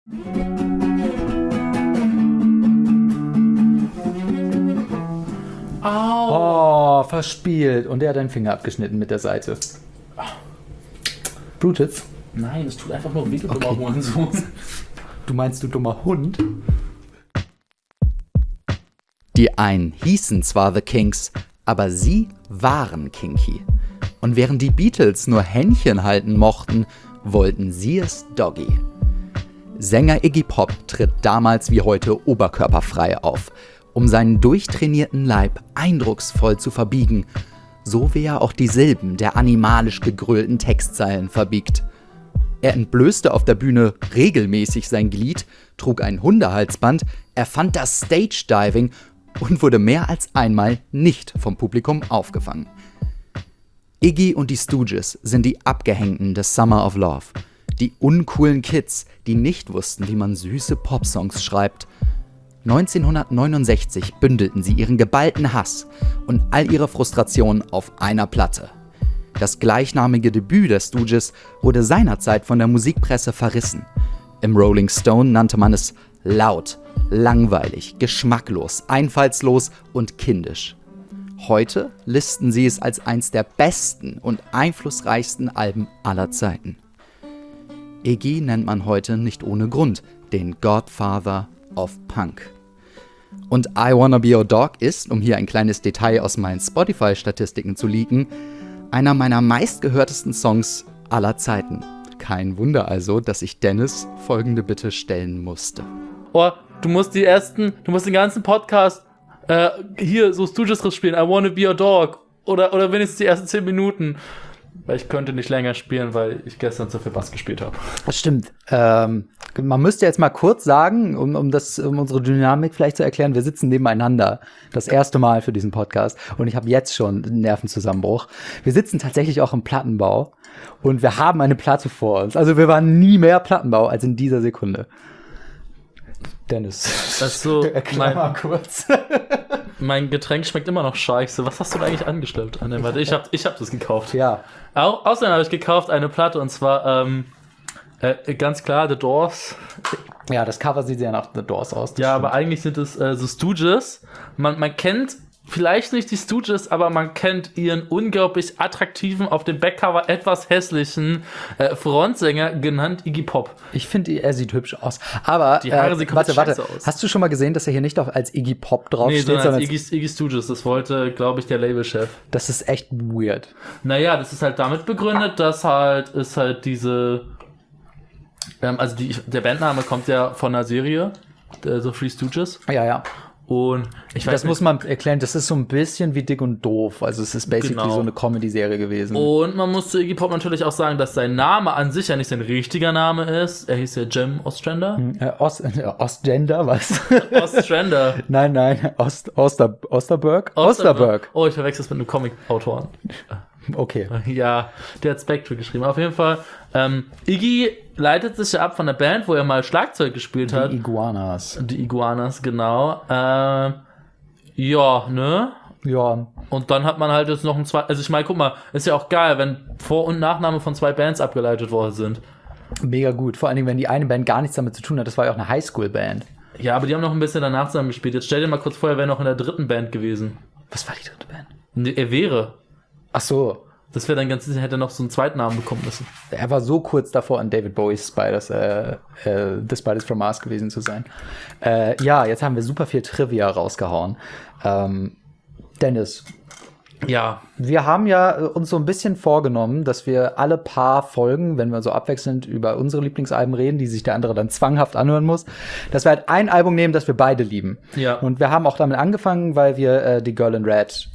Au. Oh, verspielt. Und der hat deinen Finger abgeschnitten mit der Seite. Blutet's? Nein, es tut einfach nur weh, du dummer Hurensohn. Du meinst, du dummer Hund? Die einen hießen zwar The Kinks, aber sie waren kinky. Und während die Beatles nur Händchen halten mochten, wollten sie es Doggy. Sänger Iggy Pop tritt damals wie heute oberkörperfrei auf, um seinen durchtrainierten Leib eindrucksvoll zu verbiegen, so wie er auch die Silben der animalisch gegrölten Textzeilen verbiegt. Er entblößte auf der Bühne regelmäßig sein Glied, trug ein Hundehalsband, erfand das Stage-Diving und wurde mehr als einmal nicht vom Publikum aufgefangen. Iggy und die Stooges sind die Abgehängten des Summer of Love. Die uncoolen Kids, die nicht wussten, wie man süße Popsongs schreibt. 1969 bündelten sie ihren geballten Hass und all ihre Frustrationen auf einer Platte. Das gleichnamige Debüt der Stooges wurde seinerzeit von der Musikpresse verrissen. Im Rolling Stone nannte man es laut, langweilig, geschmacklos, einfallslos und kindisch. Heute listen sie es als eins der besten und einflussreichsten Alben aller Zeiten. Iggy nennt man heute nicht ohne Grund den Godfather of Punk. Und I Wanna Be Your Dog ist, um hier ein kleines Detail aus meinen Spotify-Statistiken zu leaken, einer meiner meistgehörtesten Songs aller Zeiten. Kein Wunder also, dass ich Dennis folgende Bitte stellen musste. Oh, du musst den ganzen Podcast hier so Stooges-Riff spielen. I Wanna Be Your Dog. Oder wenigstens die ersten 10 Minuten. Weil ich könnte nicht länger spielen, weil ich gestern zu viel Bass gespielt habe. Das stimmt. Man müsste jetzt mal kurz sagen, um unsere Dynamik vielleicht zu erklären, wir sitzen nebeneinander. Das erste Mal für diesen Podcast. Und ich habe jetzt schon einen Nervenzusammenbruch. Wir sitzen tatsächlich auch im Plattenbau. Und wir haben eine Platte vor uns. Also wir waren nie mehr Plattenbau als in dieser Sekunde. Dennis, das ist so, erklär mal kurz. Mein Getränk schmeckt immer noch scheiße. Was hast du da eigentlich angeschleppt? Ah, ne, warte, ich hab das gekauft. Ja. Außerdem habe ich gekauft eine Platte und zwar ganz klar The Doors. Ja, das Cover sieht ja nach The Doors aus. Ja, aber eigentlich sind es The Stooges. Man kennt vielleicht nicht die Stooges, aber man kennt ihren unglaublich attraktiven, auf dem Backcover etwas hässlichen Frontsänger, genannt Iggy Pop. Ich finde, er sieht hübsch aus. Aber die Haare sehen komplett scheiße aus. Hast du schon mal gesehen, dass er hier nicht auch als Iggy Pop draufsteht? Nee, sondern als Iggy Stooges. Das wollte, glaube ich, der Labelchef. Das ist echt weird. Naja, das ist halt damit begründet, dass halt diese also der Bandname kommt ja von einer Serie, The Three Stooges. Ja. Und ich weiß das muss man erklären, das ist so ein bisschen wie Dick und Doof. Also es ist basically so eine Comedy-Serie gewesen. Und man muss zu Iggy Pop natürlich auch sagen, dass sein Name an sich ja nicht sein richtiger Name ist. Er hieß ja Jem Ostrander. Ostgender, was? Ostrander. Nein, Osterberg. Oh, ich verwechsel es mit einem Comic-Autoren. Okay. Ja, der hat Spectre geschrieben. Auf jeden Fall, Iggy leitet sich ja ab von der Band, wo er mal Schlagzeug gespielt hat. Die Iguanas, genau. Ja, ne? Ja. Und dann hat man halt jetzt noch ein zwei. Also ich meine, guck mal, ist ja auch geil, wenn Vor- und Nachname von 2 Bands abgeleitet worden sind. Mega gut. Vor allen Dingen, wenn die eine Band gar nichts damit zu tun hat. Das war ja auch eine Highschool-Band. Ja, aber die haben noch ein bisschen danach zusammen gespielt. Jetzt stell dir mal kurz vor, er wäre noch in der 3. Band gewesen. Was war die 3. Band? Nee, er wäre. Ach so. Das wäre dann ganz sicher, hätte er noch so einen zweiten Namen bekommen müssen. Er war so kurz davor, an David Bowie's The Spiders from Mars gewesen zu sein. Ja, jetzt haben wir super viel Trivia rausgehauen. Dennis. Ja. Wir haben ja uns so ein bisschen vorgenommen, dass wir alle paar Folgen, wenn wir so abwechselnd über unsere Lieblingsalben reden, die sich der andere dann zwanghaft anhören muss, dass wir halt ein Album nehmen, das wir beide lieben. Ja. Und wir haben auch damit angefangen, weil wir die Girl in Red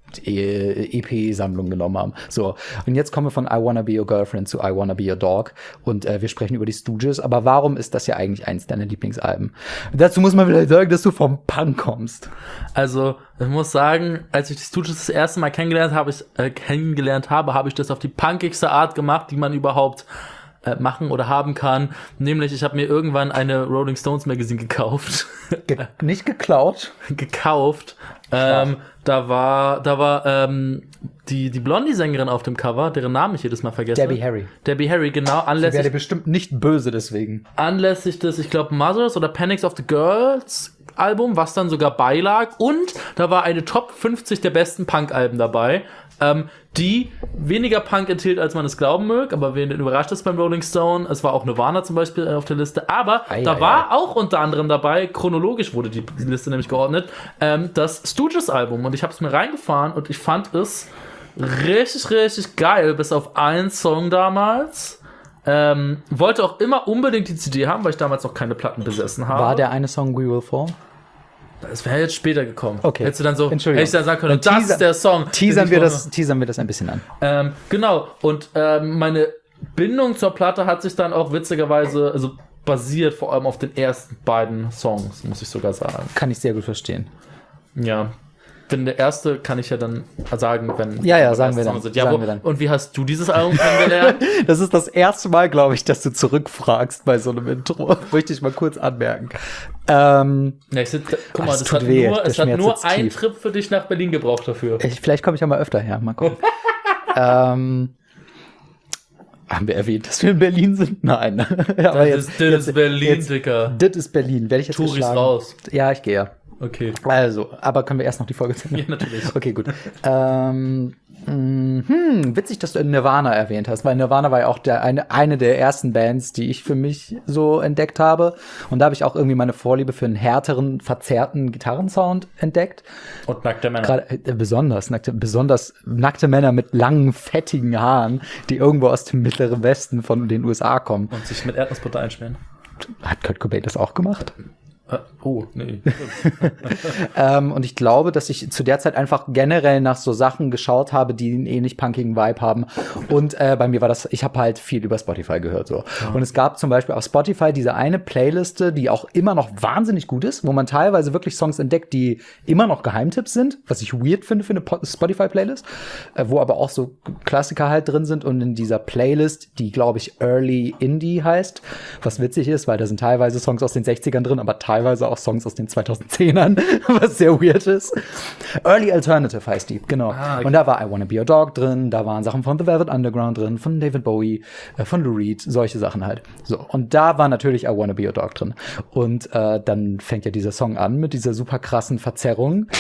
EP-Sammlung genommen haben. So, und jetzt kommen wir von I Wanna Be Your Girlfriend zu I Wanna Be Your Dog und wir sprechen über die Stooges, aber warum ist das ja eigentlich eins deiner Lieblingsalben? Dazu muss man vielleicht sagen, dass du vom Punk kommst. Also, ich muss sagen, als ich die Stooges das erste Mal kennengelernt habe, habe ich das auf die punkigste Art gemacht, die man überhaupt machen oder haben kann. Nämlich, ich habe mir irgendwann eine Rolling Stones Magazine gekauft. Nicht geklaut. gekauft. Da war die Blondie-Sängerin auf dem Cover, deren Namen ich jedes Mal vergesse. Debbie Harry, genau. Ich werde bestimmt nicht böse deswegen. Anlässlich des, ich glaube, Mothers oder Panics of the Girls Album, was dann sogar beilag. Und da war eine Top 50 der besten Punk-Alben dabei, die weniger Punk enthielt, als man es glauben mögt, aber wen überrascht ist beim Rolling Stone? Es war auch Nirvana zum Beispiel auf der Liste, aber da war auch unter anderem dabei, chronologisch wurde die Liste nämlich geordnet, das Stooges-Album, und ich habe es mir reingefahren und ich fand es richtig, richtig geil, bis auf einen Song damals. Wollte auch immer unbedingt die CD haben, weil ich damals noch keine Platten besessen habe. War der eine Song We Will Fall? Das wäre jetzt später gekommen. Okay. Hättest du dann so, Entschuldigung. hätte ich dann sagen können, das ist der Song. Teasern wir das ein bisschen an. Genau. Und meine Bindung zur Platte hat sich dann auch witzigerweise, also basiert vor allem auf den ersten beiden Songs, muss ich sogar sagen. Kann ich sehr gut verstehen. Ja. Wenn der erste, kann ich ja dann sagen, wenn sagen wir dann. Sind. Ja, sagen wir dann. Und wie hast du dieses Album kennengelernt? Das ist das erste Mal, glaube ich, dass du zurückfragst bei so einem Intro. Möchte ich mal kurz anmerken. Ja, guck mal, das hat nur einen tief. Trip für dich nach Berlin gebraucht dafür. Vielleicht komme ich ja mal öfter her. Mal gucken. Haben wir erwähnt, dass wir in Berlin sind? Nein. Aber das ist Berlin, Dicker. Das ist Berlin. Werde ich jetzt Touris raus. Ja, ich gehe ja. Okay. Also, aber können wir erst noch die Folge sehen? Ja, natürlich. Okay, gut. Witzig, dass du Nirvana erwähnt hast, weil Nirvana war ja auch eine der ersten Bands, die ich für mich so entdeckt habe. Und da habe ich auch irgendwie meine Vorliebe für einen härteren, verzerrten Gitarrensound entdeckt. Und nackte Männer. Besonders nackte Männer mit langen, fettigen Haaren, die irgendwo aus dem mittleren Westen von den USA kommen. Und sich mit Erdnussbutter einschmieren. Hat Kurt Cobain das auch gemacht? Oh, nee. Und ich glaube, dass ich zu der Zeit einfach generell nach so Sachen geschaut habe, die einen ähnlich punkigen Vibe haben. Und bei mir war das, ich habe halt viel über Spotify gehört. So. Ja. Und es gab zum Beispiel auf Spotify diese eine Playliste, die auch immer noch wahnsinnig gut ist, wo man teilweise wirklich Songs entdeckt, die immer noch Geheimtipps sind, was ich weird finde für eine Spotify-Playlist, wo aber auch so Klassiker halt drin sind. Und in dieser Playlist, die, glaube ich, Early Indie heißt, was witzig ist, weil da sind teilweise Songs aus den 60ern drin, aber teilweise auch Songs aus den 2010ern, was sehr weird ist. Early Alternative heißt die, genau. Okay. Und da war I Wanna Be Your Dog drin, da waren Sachen von The Velvet Underground drin, von David Bowie, von Lou Reed, solche Sachen halt. So, und da war natürlich I Wanna Be Your Dog drin. Und dann fängt ja dieser Song an mit dieser super krassen Verzerrung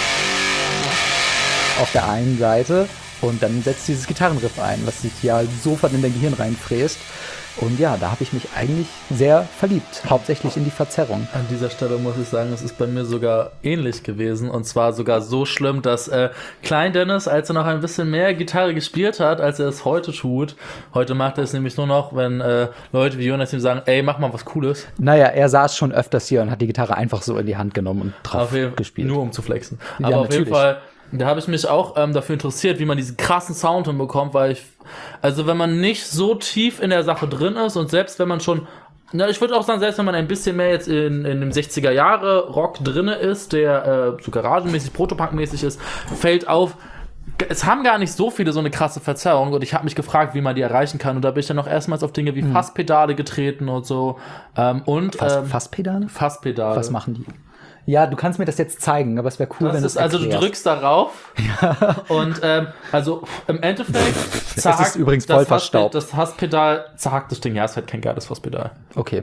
auf der einen Seite und dann setzt dieses Gitarrenriff ein, was sich ja sofort in dein Gehirn reinfräst. Und ja, da habe ich mich eigentlich sehr verliebt, hauptsächlich in die Verzerrung. An dieser Stelle muss ich sagen, es ist bei mir sogar ähnlich gewesen. Und zwar sogar so schlimm, dass Klein Dennis, als er noch ein bisschen mehr Gitarre gespielt hat, als er es heute tut, heute macht er es nämlich nur noch, wenn Leute wie Jonas ihm sagen, ey, mach mal was Cooles. Naja, er saß schon öfters hier und hat die Gitarre einfach so in die Hand genommen und drauf gespielt. Nur um zu flexen. Ja, aber natürlich. Auf jeden Fall, da habe ich mich auch dafür interessiert, wie man diesen krassen Sound hinbekommt, weil also wenn man nicht so tief in der Sache drin ist und selbst wenn man schon, ich würde auch sagen, selbst wenn man ein bisschen mehr jetzt in dem 60er Jahre Rock drinne ist, der so garagenmäßig, Protopunk-mäßig ist, fällt auf, es haben gar nicht so viele so eine krasse Verzerrung und ich habe mich gefragt, wie man die erreichen kann und da bin ich dann noch erstmals auf Dinge wie Fasspedale getreten und so. Fasspedale? Fasspedale. Was machen die? Ja, du kannst mir das jetzt zeigen, aber es wäre cool, wenn du es also du drückst darauf und also im Endeffekt zerhackt es ist übrigens voll verstaubt. Das Hasspedal zerhackt das Ding. Ja, es ist halt kein geiles Fasspedal. Okay.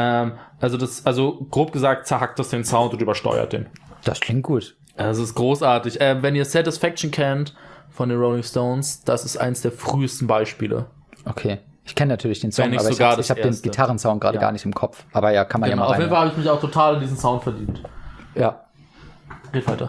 Also grob gesagt zerhackt das den Sound und übersteuert den. Das klingt gut. Also es ist großartig. Wenn ihr Satisfaction kennt von den Rolling Stones, das ist eins der frühesten Beispiele. Okay. Ich kenne natürlich den Song, aber ich hab den Gitarrensound gerade gar nicht im Kopf. Aber ja, kann man ja mal rein. Auf jeden Fall habe ich mich auch total in diesen Sound verdient. Ja. Red weiter.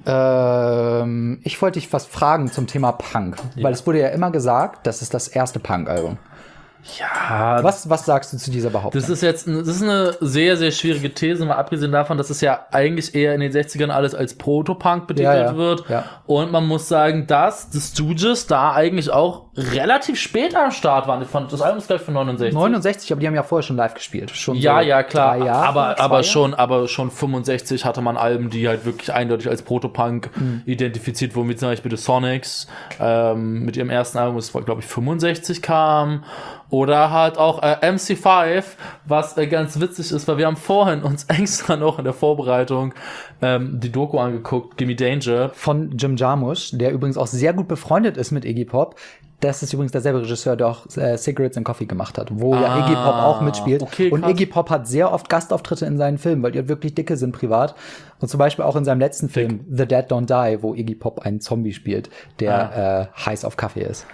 Ich wollte dich was fragen zum Thema Punk. Ja. Weil es wurde ja immer gesagt, das ist das erste Punk-Album. Ja. Was sagst du zu dieser Behauptung? Das ist eine sehr, sehr schwierige These, mal abgesehen davon, dass es ja eigentlich eher in den 60ern alles als Proto-Punk betitelt wird. Ja. Und man muss sagen, dass The Stooges da eigentlich auch relativ spät am Start waren. Ich fand, das Album ist gleich von 69. 69, aber die haben ja vorher schon live gespielt. Schon Ja, so ja, klar. 3 Jahre, aber schon 65 hatte man Alben, die halt wirklich eindeutig als Protopunk identifiziert wurden, wie zum Beispiel The Sonics mit ihrem ersten Album, das glaube ich 65 kam. Oder halt auch MC5, was ganz witzig ist, weil wir haben vorhin uns extra noch in der Vorbereitung die Doku angeguckt, Gimme Danger. Von Jim Jarmusch, der übrigens auch sehr gut befreundet ist mit Iggy Pop. Das ist übrigens derselbe Regisseur, der auch Cigarettes and Coffee gemacht hat, wo ja Iggy Pop auch mitspielt. Okay, und krass. Iggy Pop hat sehr oft Gastauftritte in seinen Filmen, weil die halt wirklich dicke sind privat. Und zum Beispiel auch in seinem letzten Film, The Dead Don't Die, wo Iggy Pop einen Zombie spielt, der heiß auf Kaffee ist.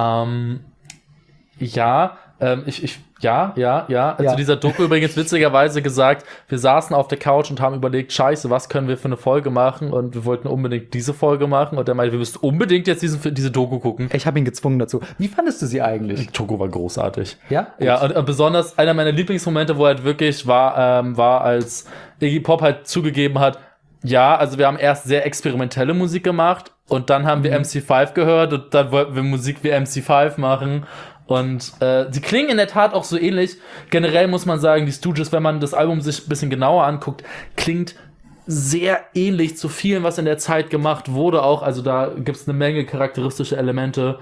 Zu dieser Doku übrigens witzigerweise gesagt, wir saßen auf der Couch und haben überlegt, scheiße, was können wir für eine Folge machen? Und wir wollten unbedingt diese Folge machen. Und er meinte, wir müssen unbedingt jetzt diese Doku gucken. Ich habe ihn gezwungen dazu. Wie fandest du sie eigentlich? Die Doku war großartig. Ja? Ja, und besonders einer meiner Lieblingsmomente, wo halt wirklich war, als Iggy Pop halt zugegeben hat, ja, also wir haben erst sehr experimentelle Musik gemacht und dann haben wir MC5 gehört und dann wollten wir Musik wie MC5 machen. Und die klingen in der Tat auch so ähnlich. Generell muss man sagen, die Stooges, wenn man das Album sich ein bisschen genauer anguckt, klingt sehr ähnlich zu vielen, was in der Zeit gemacht wurde auch. Also da gibt es eine Menge charakteristische Elemente,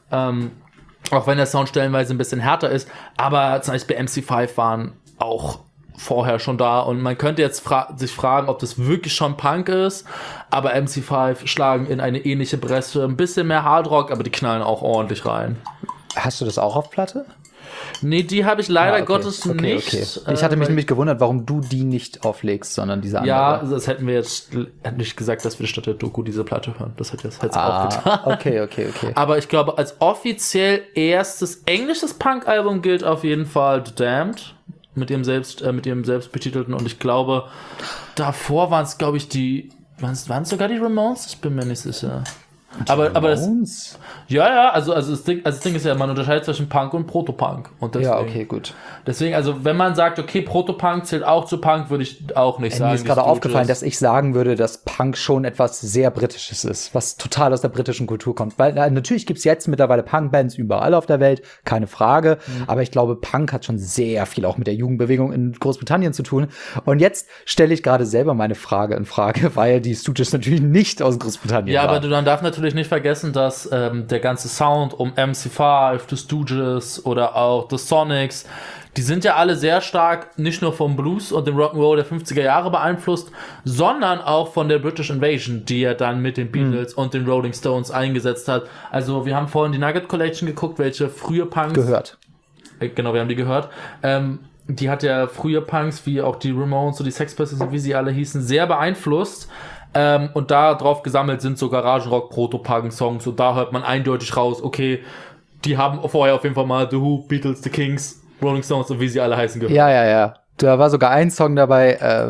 auch wenn der Sound stellenweise ein bisschen härter ist. Aber zum Beispiel MC5 waren auch vorher schon da und man könnte jetzt sich fragen, ob das wirklich schon Punk ist, aber MC5 schlagen in eine ähnliche Bresche, ein bisschen mehr Hardrock, aber die knallen auch ordentlich rein. Hast du das auch auf Platte? Nee, die habe ich leider okay. Gottes nicht. Okay. Ich hatte mich nämlich gewundert, warum du die nicht auflegst, sondern diese andere. Ja, das hätten wir jetzt nicht gesagt, dass wir statt der Doku diese Platte hören. Das hätte jetzt auch getan. Okay. Aber ich glaube, als offiziell erstes englisches Punk-Album gilt auf jeden Fall The Damned mit ihrem selbst betitelten, und ich glaube, davor waren es, glaube ich, waren es sogar die Ramones? Ich bin mir nicht sicher. Aber das, ja, also das Ding ist ja, man unterscheidet zwischen Punk und Protopunk. Und deswegen, ja, okay, gut. Deswegen, also wenn man sagt, okay, Protopunk zählt auch zu Punk, würde ich auch nicht sagen. Mir ist gerade aufgefallen, dass ich sagen würde, dass Punk schon etwas sehr Britisches ist, was total aus der britischen Kultur kommt. Weil natürlich gibt's jetzt mittlerweile Punk-Bands überall auf der Welt, keine Frage. Aber ich glaube, Punk hat schon sehr viel auch mit der Jugendbewegung in Großbritannien zu tun. Und jetzt stelle ich gerade selber meine Frage in Frage, weil die Stooges natürlich nicht aus Großbritannien waren. Ja, aber man darf natürlich nicht vergessen, dass der ganze Sound um MC5, The Stooges oder auch The Sonics, die sind ja alle sehr stark nicht nur vom Blues und dem Rock'n'Roll der 50er Jahre beeinflusst, sondern auch von der British Invasion, die er dann mit den Beatles und den Rolling Stones eingesetzt hat. Also wir haben vorhin die Nugget Collection geguckt, welche frühe Punks... Gehört. Genau, wir haben die gehört. Die hat ja frühe Punks, wie auch die Ramones und die Sex Pistols und wie sie alle hießen, sehr beeinflusst. Und da drauf gesammelt sind so Garagenrock, Proto-Punk-Songs, und da hört man eindeutig raus, okay, die haben vorher auf jeden Fall mal The Who, Beatles, The Kings, Rolling Stones und wie sie alle heißen gehört. Ja. Da war sogar ein Song dabei,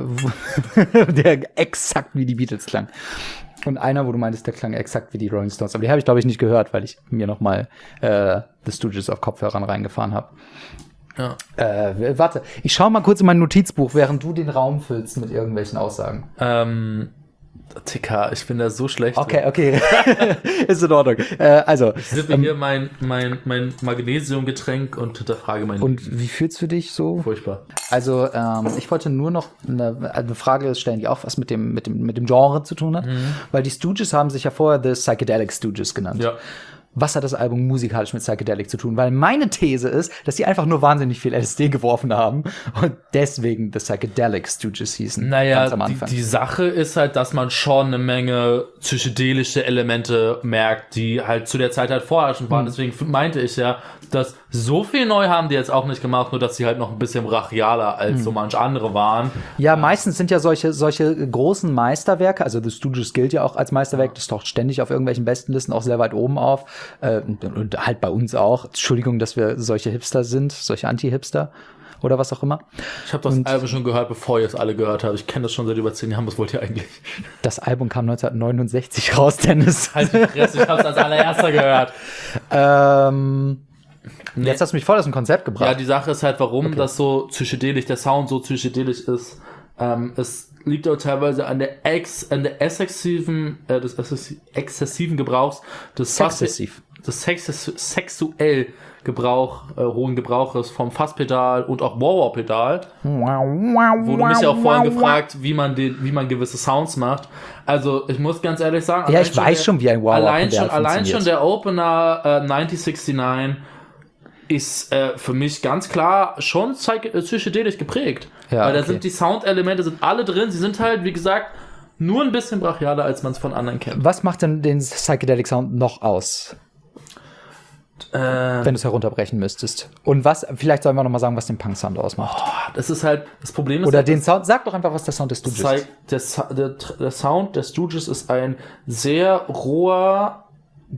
der exakt wie die Beatles klang. Und einer, wo du meintest, der klang exakt wie die Rolling Stones. Aber die habe ich, glaube ich, nicht gehört, weil ich mir nochmal The Stooges auf Kopfhörern reingefahren habe. Ja. Warte, ich schaue mal kurz in mein Notizbuch, während du den Raum füllst mit irgendwelchen Aussagen. TK, ich bin da so schlecht. Okay. Ist in Ordnung. Also. Ich sippe hier mein Magnesiumgetränk und hinterfrage mein Und wie fühlst du dich so? Furchtbar. Also, ich wollte nur noch eine Frage stellen, die auch was mit dem Genre zu tun hat. Weil die Stooges haben sich ja vorher The Psychedelic Stooges genannt. Ja. Was hat das Album musikalisch mit Psychedelic zu tun? Weil meine These ist, dass die einfach nur wahnsinnig viel LSD geworfen haben und deswegen The Psychedelic Stooges hießen. Naja, ganz am Anfang. die Sache ist halt, dass man schon eine Menge psychedelische Elemente merkt, die halt zu der Zeit halt vorherrschend waren. Deswegen meinte ich ja, dass so viel neu haben die jetzt auch nicht gemacht, nur dass sie halt noch ein bisschen brachialer als so manch andere waren. Ja, meistens sind ja solche großen Meisterwerke, also The Stooges gilt ja auch als Meisterwerk, das taucht ständig auf irgendwelchen Bestenlisten auch sehr weit oben auf. Und halt bei uns auch. Entschuldigung, dass wir solche Hipster sind, solche Anti-Hipster oder was auch immer. Ich habe das Album schon gehört, bevor ihr es alle gehört habt. Ich kenne das schon seit über 10 Jahren. Was wollt ihr eigentlich? Das Album kam 1969 raus, Dennis. Halt die Fresse, ich hab's als allererster gehört. Jetzt hast du mich voll aus dem Konzept gebracht. Ja, die Sache ist halt, warum das so psychedelisch, der Sound so psychedelisch ist. Es liegt auch teilweise an der exzessiven Gebrauchs des sexuell hohen Gebrauches vom Fasspedal und auch Wah-Wah-Pedal. Wurde mich ja auch vorhin gefragt, wie man gewisse Sounds macht. Also ich muss ganz ehrlich sagen, ja, ich weiß schon, wie ein Wah-Wah-Pedal funktioniert. Allein schon der Opener 1969 ist für mich ganz klar schon psychedelisch geprägt. Ja, weil da sind die Soundelemente sind alle drin. Sie sind halt, wie gesagt, nur ein bisschen brachialer, als man es von anderen kennt. Was macht denn den Psychedelic Sound noch aus? Wenn du es herunterbrechen müsstest. Und vielleicht sollen wir noch mal sagen, was den Punk-Sound ausmacht. Das ist halt, das Problem ist... Oder halt, den Sound, sag doch einfach, was der Sound des Stooges ist. Der Sound der Stooges ist ein sehr roher,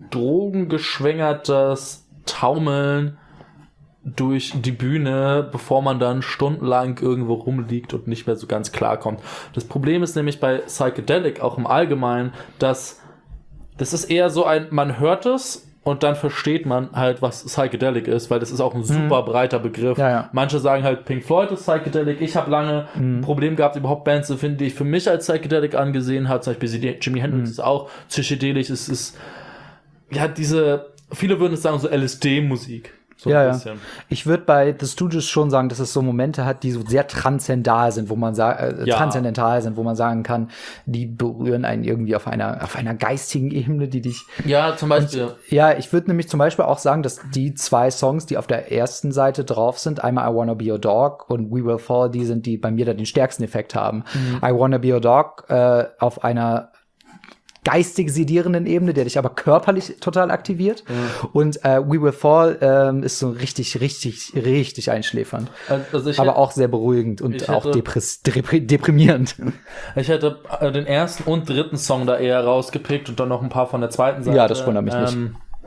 drogengeschwängertes Taumeln durch die Bühne, bevor man dann stundenlang irgendwo rumliegt und nicht mehr so ganz klarkommt. Das Problem ist nämlich bei Psychedelic, auch im Allgemeinen, dass das ist eher so man hört es und dann versteht man halt, was Psychedelic ist, weil das ist auch ein super breiter Begriff. Ja. Manche sagen halt, Pink Floyd ist Psychedelic. Ich habe lange ein Problem gehabt, überhaupt Bands zu finden, die ich für mich als Psychedelic angesehen habe. Zum Beispiel Jimi Hendrix ist auch psychedelisch. Es ist, ja, viele würden es sagen, so LSD-Musik. So ein bisschen. Ich würde bei The Stooges schon sagen, dass es so Momente hat, die so sehr transzendal sind, wo man transzendental sind, wo man sagen kann, die berühren einen irgendwie auf einer geistigen Ebene, die dich. Ja, zum Beispiel. Ich würde nämlich zum Beispiel auch sagen, dass die 2 Songs, die auf der ersten Seite drauf sind, einmal I Wanna Be Your Dog und We Will Fall, die sind, die bei mir da den stärksten Effekt haben. I Wanna Be Your Dog auf einer geistig sedierenden Ebene, der dich aber körperlich total aktiviert. Und We Will Fall ist so richtig einschläfernd. Also aber auch sehr beruhigend und auch deprimierend. Ich hätte den ersten und dritten Song da eher rausgepickt und dann noch ein paar von der zweiten Seite. Ja, das wundert mich nicht.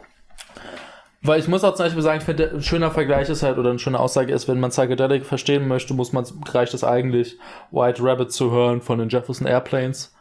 Weil ich muss auch zum Beispiel sagen, ich finde, ein schöner Vergleich ist halt, oder eine schöne Aussage ist, wenn man Psychedelic verstehen möchte, reicht es eigentlich, White Rabbit zu hören von den Jefferson Airplanes.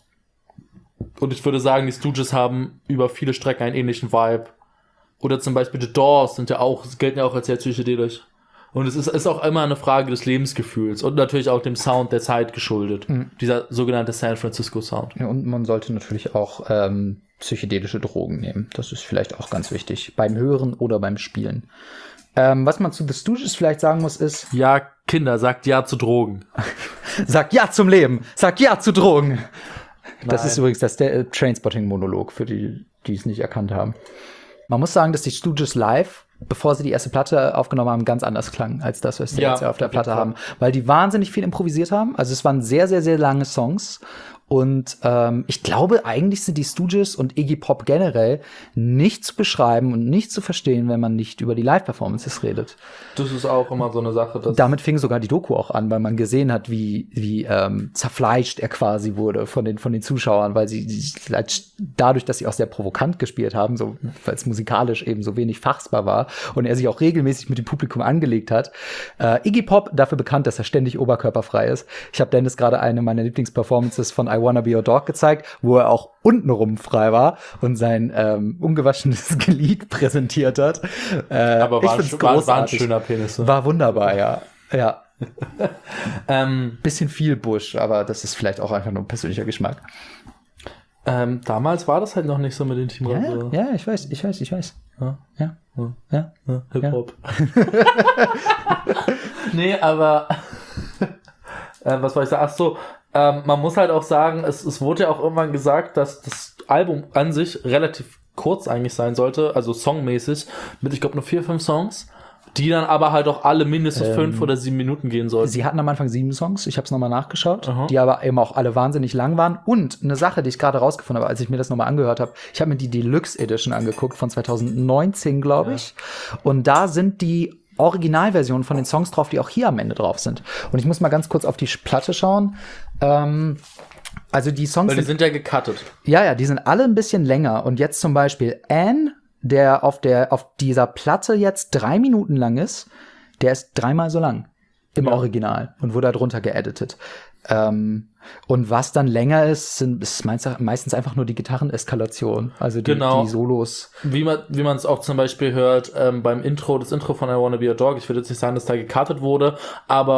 Und ich würde sagen, die Stooges haben über viele Strecken einen ähnlichen Vibe. Oder zum Beispiel The Doors gelten ja auch als sehr psychedelisch. Und es ist auch immer eine Frage des Lebensgefühls und natürlich auch dem Sound der Zeit geschuldet. Dieser sogenannte San Francisco Sound. Ja, und man sollte natürlich auch psychedelische Drogen nehmen. Das ist vielleicht auch ganz wichtig. Beim Hören oder beim Spielen. Was man zu The Stooges vielleicht sagen muss, ist... Ja, Kinder, sagt Ja zu Drogen. Sagt Ja zum Leben. Sagt Ja zu Drogen. Das ist übrigens das Trainspotting-Monolog, für die es nicht erkannt haben. Man muss sagen, dass die Stooges live, bevor sie die erste Platte aufgenommen haben, ganz anders klangen, als das, was sie jetzt auf der Platte haben. Weil die wahnsinnig viel improvisiert haben. Also es waren sehr, sehr, sehr lange Songs. Und ich glaube, eigentlich sind die Stooges und Iggy Pop generell nicht zu beschreiben und nicht zu verstehen, wenn man nicht über die Live-Performances redet. Das ist auch immer so eine Sache. Damit fing sogar die Doku auch an, weil man gesehen hat, wie zerfleischt er quasi wurde von den Zuschauern, weil sie dadurch, dass sie auch sehr provokant gespielt haben, so weil es musikalisch eben so wenig fassbar war und er sich auch regelmäßig mit dem Publikum angelegt hat. Iggy Pop dafür bekannt, dass er ständig oberkörperfrei ist. Ich habe Dennis gerade eine meiner Lieblingsperformances von I Wanna Be Your Dog gezeigt, wo er auch untenrum frei war und sein ungewaschenes Glied präsentiert hat. Aber war ein schöner Penis. Ne? War wunderbar, ja. Bisschen viel Busch, aber das ist vielleicht auch einfach nur ein persönlicher Geschmack. Damals war das halt noch nicht so mit den Teamrasur. Ja, ich weiß. Ja. Hip-Hop. Nee, aber was wollte ich sagen? Ach so, man muss halt auch sagen, es wurde ja auch irgendwann gesagt, dass das Album an sich relativ kurz eigentlich sein sollte, also songmäßig, mit, ich glaube, nur 4-5 Songs, die dann aber halt auch alle mindestens 5 oder 7 Minuten gehen sollten. Sie hatten am Anfang 7 Songs, ich habe es nochmal nachgeschaut, die aber eben auch alle wahnsinnig lang waren. Und eine Sache, die ich gerade rausgefunden habe, als ich mir das nochmal angehört habe, ich habe mir die Deluxe Edition angeguckt von 2019, glaube ich. Und da sind die Originalversionen von den Songs drauf, die auch hier am Ende drauf sind. Und ich muss mal ganz kurz auf die Platte schauen. Also die Songs weil die sind ja gecuttet. Ja, die sind alle ein bisschen länger. Und jetzt zum Beispiel Anne, der auf dieser Platte jetzt 3 Minuten lang ist, der ist 3-mal so lang im Original und wurde darunter geeditet. Und was dann länger ist meistens einfach nur die Gitarreneskalation, also die Solos. Wie man es auch zum Beispiel hört beim Intro, das Intro von I Wanna Be Your Dog. Ich würde jetzt nicht sagen, dass da gecuttet wurde, aber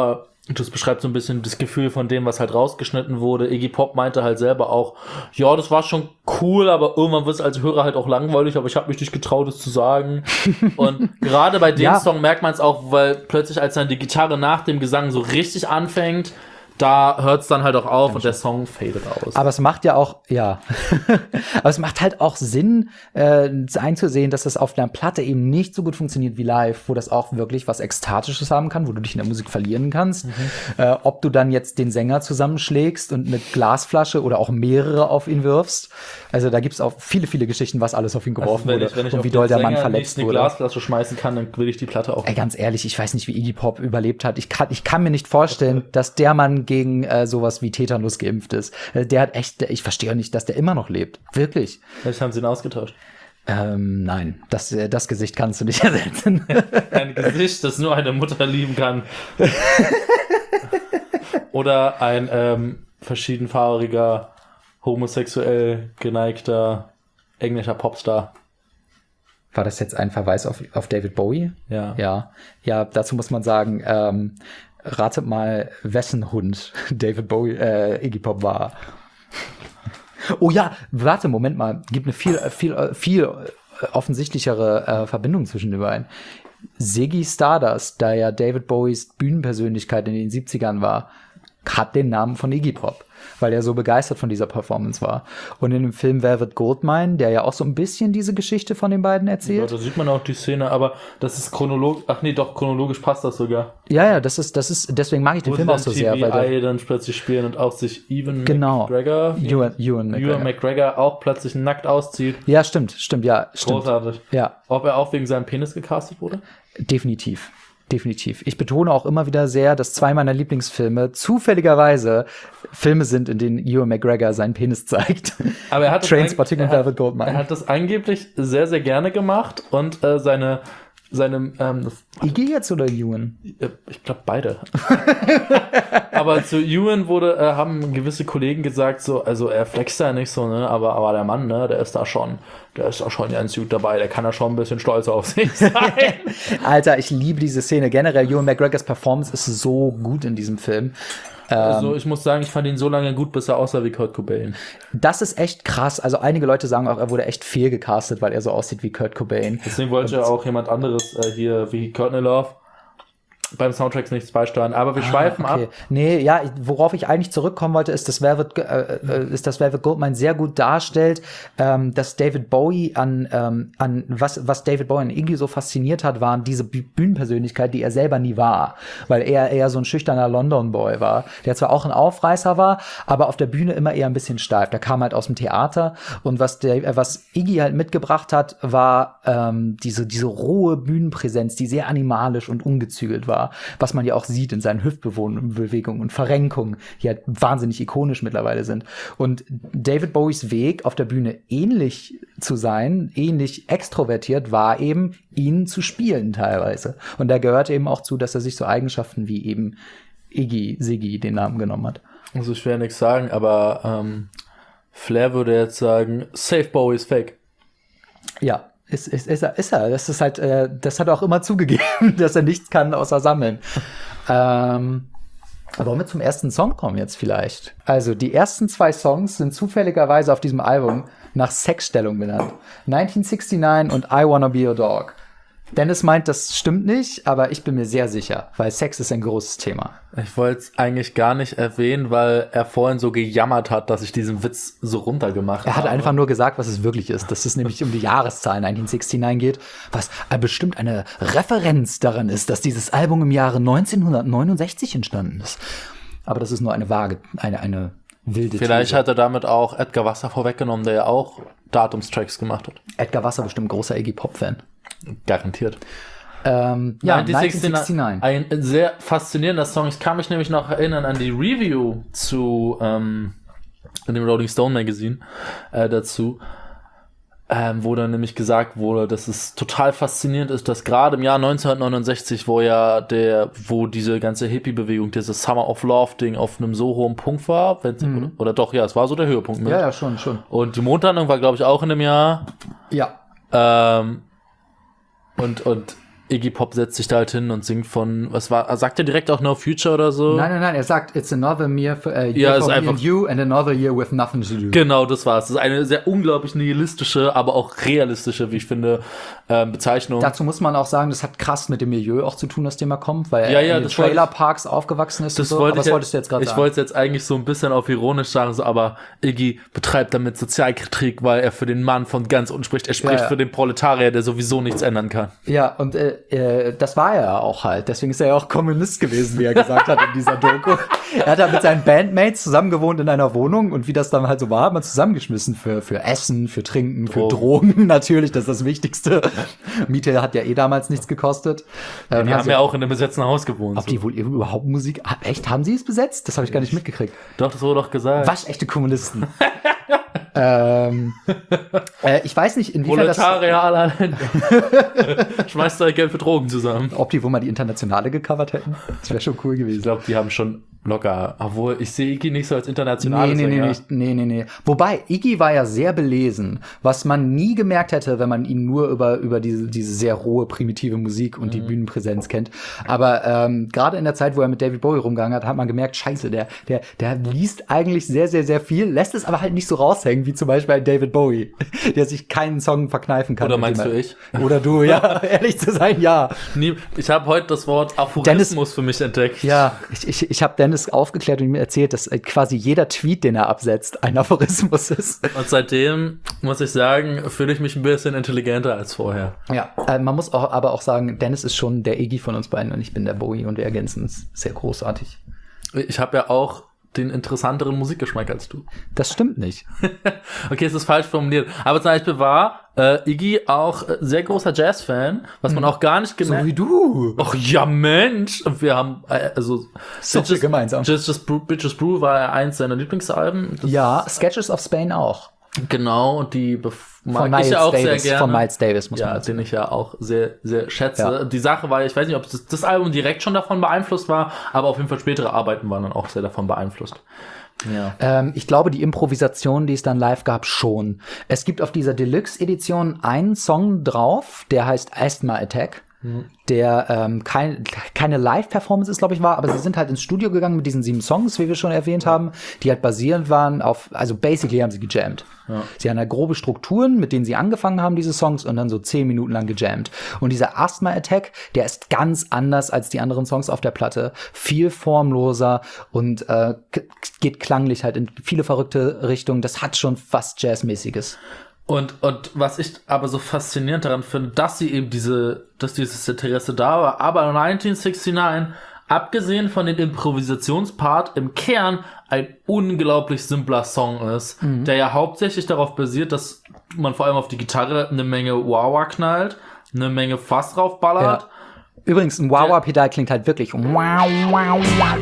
Das beschreibt so ein bisschen das Gefühl von dem, was halt rausgeschnitten wurde. Iggy Pop meinte halt selber auch, ja, das war schon cool, aber irgendwann wird es als Hörer halt auch langweilig, aber ich habe mich nicht getraut, es zu sagen. Und gerade bei dem Song merkt man es auch, weil plötzlich, als dann die Gitarre nach dem Gesang so richtig anfängt, da hört es dann halt auch auf und der Song fadet aus. Aber es macht ja auch, aber es macht halt auch Sinn, einzusehen, dass das auf einer Platte eben nicht so gut funktioniert wie live, wo das auch wirklich was Ekstatisches haben kann, wo du dich in der Musik verlieren kannst. Ob du dann jetzt den Sänger zusammenschlägst und eine Glasflasche oder auch mehrere auf ihn wirfst. Also da gibt's auch viele, viele Geschichten, was alles auf ihn geworfen wurde und wie doll der Mann verletzt wurde. Wenn ich eine Glasflasche schmeißen kann, dann will ich die Platte auch. Ey, ganz ehrlich, ich weiß nicht, wie Iggy Pop überlebt hat. Ich kann mir nicht vorstellen, dass der Mann gegen sowas wie Tetanus geimpft ist. Der hat echt, ich verstehe auch nicht, dass der immer noch lebt. Wirklich. Vielleicht haben sie ihn ausgetauscht. Nein, das Gesicht kannst du nicht ersetzen. Ein Gesicht, das nur eine Mutter lieben kann. Oder ein verschiedenfarbiger, homosexuell geneigter englischer Popstar. War das jetzt ein Verweis auf David Bowie? Ja. Ja, dazu muss man sagen, ratet mal, wessen Hund David Bowie, Iggy Pop war. Oh ja, warte, Moment mal. Gibt eine viel offensichtlichere Verbindung zwischen den beiden. Ziggy Stardust, da ja David Bowies Bühnenpersönlichkeit in den 70ern war, hat den Namen von Iggy Pop, weil er so begeistert von dieser Performance war. Und in dem Film Velvet Goldmine, der ja auch so ein bisschen diese Geschichte von den beiden erzählt. Ja, da sieht man auch die Szene, aber das ist chronologisch passt das sogar. Ja, das ist, deswegen mag ich den Film auch so sehr. Weil der dann plötzlich spielen und auch sich Ewan McGregor auch plötzlich nackt auszieht. Ja, stimmt, ja. Großartig. Ja. Ob er auch wegen seinem Penis gecastet wurde? Definitiv. Ich betone auch immer wieder sehr, dass 2 meiner Lieblingsfilme zufälligerweise Filme sind, in denen Ewan McGregor seinen Penis zeigt. Aber er hat Trainspotting und Velvet Goldmine. Er hat das angeblich sehr, sehr gerne gemacht und seine Iggy jetzt oder Ewan? Ich glaube beide. Aber zu Ewan haben gewisse Kollegen gesagt, so, also er flext ja nicht so, ne, aber der Mann, ne, der ist da schon ganz gut dabei, der kann da schon ein bisschen stolz auf sich sein. Alter, ich liebe diese Szene. Generell, Ewan McGregors Performance ist so gut in diesem Film. Also ich muss sagen, ich fand ihn so lange gut, bis er aussah wie Kurt Cobain. Das ist echt krass. Also einige Leute sagen auch, er wurde echt fehlgecastet, weil er so aussieht wie Kurt Cobain. Deswegen wollte ja auch jemand anderes hier wie Courtney Love beim Soundtrack nichts beisteuern, aber wir schweifen ab. Nee, ja, worauf ich eigentlich zurückkommen wollte, ist, dass Velvet Goldmine sehr gut darstellt, dass David Bowie was David Bowie an Iggy so fasziniert hat, waren diese Bühnenpersönlichkeit, die er selber nie war, weil er eher so ein schüchterner London-Boy war, der zwar auch ein Aufreißer war, aber auf der Bühne immer eher ein bisschen steif. Der kam halt aus dem Theater und was Iggy halt mitgebracht hat, war diese rohe Bühnenpräsenz, die sehr animalisch und ungezügelt war. Was man ja auch sieht in seinen Hüftbewegungen und Verrenkungen, die halt wahnsinnig ikonisch mittlerweile sind. Und David Bowies Weg auf der Bühne ähnlich zu sein, ähnlich extrovertiert, war eben, ihn zu spielen teilweise. Und da gehört eben auch zu, dass er sich so Eigenschaften wie eben Ziggy den Namen genommen hat. Also ich will nichts sagen, aber Flair würde jetzt sagen, Save Bowie is fake. Ja. Ist er. Das ist halt, das hat er auch immer zugegeben, dass er nichts kann außer sammeln. Wollen wir zum ersten Song kommen jetzt vielleicht? Also, die ersten 2 Songs sind zufälligerweise auf diesem Album nach Sexstellung benannt. 1969 und I Wanna Be Your Dog. Dennis meint, das stimmt nicht, aber ich bin mir sehr sicher, weil Sex ist ein großes Thema. Ich wollte es eigentlich gar nicht erwähnen, weil er vorhin so gejammert hat, dass ich diesen Witz so runtergemacht habe. Er hat einfach nur gesagt, was es wirklich ist, dass es nämlich um die Jahreszahl 1969 geht, was bestimmt eine Referenz daran ist, dass dieses Album im Jahre 1969 entstanden ist. Aber das ist nur eine vage, eine wilde Vielleicht These. hat er damit auch Edgar Wasser vorweggenommen, der ja auch Datumstracks gemacht hat. Edgar Wasser bestimmt großer Iggy Pop-Fan. Garantiert. Ja, 1969. Ein sehr faszinierender Song. Ich kann mich nämlich noch erinnern an die Review zu in dem Rolling Stone Magazine dazu, wo dann nämlich gesagt wurde, dass es total faszinierend ist, dass gerade im Jahr 1969, wo diese ganze Hippie-Bewegung, dieses Summer of Love-Ding auf einem so hohen Punkt war, oder doch, ja, es war so der Höhepunkt. Mit. Ja, schon. Und die Mondlandung war, glaube ich, auch in dem Jahr. Ja. Und Iggy Pop setzt sich da halt hin und singt von, sagt er direkt auch No Future oder so? Nein, er sagt, it's another year for ist me einfach- and you and another year with nothing to do. Genau, das war's. Das ist eine sehr unglaublich nihilistische, aber auch realistische, wie ich finde, Bezeichnung. Dazu muss man auch sagen, das hat krass mit dem Milieu auch zu tun, aus dem er kommt, weil Ja, er in den das wollte Trailerparks aufgewachsen ist und so. Aber was wolltest du jetzt gerade Ich sagen? wollte es jetzt eigentlich so ein bisschen auf ironisch sagen, so, aber Iggy betreibt damit Sozialkritik, weil er für den Mann von ganz unten spricht. Er spricht Ja. für den Proletarier, der sowieso nichts ändern kann. Ja, und das war er ja auch halt. Deswegen ist er ja auch Kommunist gewesen, wie er gesagt hat in dieser Doku. Er hat da mit seinen Bandmates zusammen gewohnt in einer Wohnung und wie das dann halt so war, hat man zusammengeschmissen für Essen, für Trinken, für Drogen natürlich, das ist das Wichtigste. Miete hat ja damals nichts gekostet. Die haben ja auch in einem besetzten Haus gewohnt. Ob die wohl überhaupt Musik... Echt, haben sie es besetzt? Das habe ich gar nicht mitgekriegt. Doch, das wurde doch gesagt. Waschechte Kommunisten. Ich weiß nicht, inwiefern Proletarier aller Länder. Schmeißt da Geld für Drogen zusammen. ob die wohl mal die Internationale gecovert hätten. Das wäre schon cool gewesen. Ich glaube, die haben schon locker. Obwohl, ich sehe Iggy nicht so als internationales Nee. Wobei, Iggy war ja sehr belesen, was man nie gemerkt hätte, wenn man ihn nur über diese sehr rohe, primitive Musik und die Bühnenpräsenz kennt. Aber gerade in der Zeit, wo er mit David Bowie rumgegangen hat man gemerkt, scheiße, der liest eigentlich sehr, sehr, sehr viel, lässt es aber halt nicht so raushängen, wie zum Beispiel ein David Bowie, der sich keinen Song verkneifen kann. Oder meinst du ich? Oder du, ja, ehrlich zu sein, ja. Ich habe heute das Wort Aphorismus für mich entdeckt. Ja, ich habe Dennis aufgeklärt und ihm erzählt, dass quasi jeder Tweet, den er absetzt, ein Aphorismus ist. Und seitdem, muss ich sagen, fühle ich mich ein bisschen intelligenter als vorher. Ja, man muss aber auch sagen, Dennis ist schon der Iggy von uns beiden und ich bin der Bowie und wir ergänzen es sehr großartig. Ich habe ja auch den interessanteren Musikgeschmack als du. Das stimmt nicht. Okay, es ist falsch formuliert. Aber zum Beispiel war Iggy auch sehr großer Jazz-Fan, was man auch gar nicht gemerkt hat. wie du. Ach ja, Mensch! Und wir haben, So viel gemeinsam. Bitches Brew war ja eins seiner Lieblingsalben. Das Ja, Sketches of Spain auch. Genau, und die mag Miles ich ja auch Davis, sehr gerne. von Miles Davis, muss man Ja, dazu den ich ja auch sehr, sehr schätze. Ja. Die Sache war, ich weiß nicht, ob das Album direkt schon davon beeinflusst war, aber auf jeden Fall spätere Arbeiten waren dann auch sehr davon beeinflusst. Ja. Ich glaube, die Improvisation, die es dann live gab, schon. Es gibt auf dieser Deluxe-Edition einen Song drauf, der heißt Asthma Attack. Der keine Live-Performance ist, glaube ich, war, aber sie sind halt ins Studio gegangen mit diesen 7 Songs, wie wir schon erwähnt haben, die halt basierend waren auf, also basically haben sie gejammt. Ja. Sie haben halt grobe Strukturen, mit denen sie angefangen haben, diese Songs, und dann so 10 Minuten lang gejammt. Und dieser Asthma Attack, der ist ganz anders als die anderen Songs auf der Platte. Viel formloser und geht klanglich halt in viele verrückte Richtungen. Das hat schon fast Jazzmäßiges. Und was ich aber so faszinierend daran finde, dass dieses Interesse da war, aber 1969, abgesehen von dem Improvisationspart, im Kern ein unglaublich simpler Song ist, der ja hauptsächlich darauf basiert, dass man vor allem auf die Gitarre eine Menge Wah-Wah knallt, eine Menge Fass draufballert. Ja. Übrigens, ein Wah-Wah-Pedal klingt halt wirklich wow, wow, wow.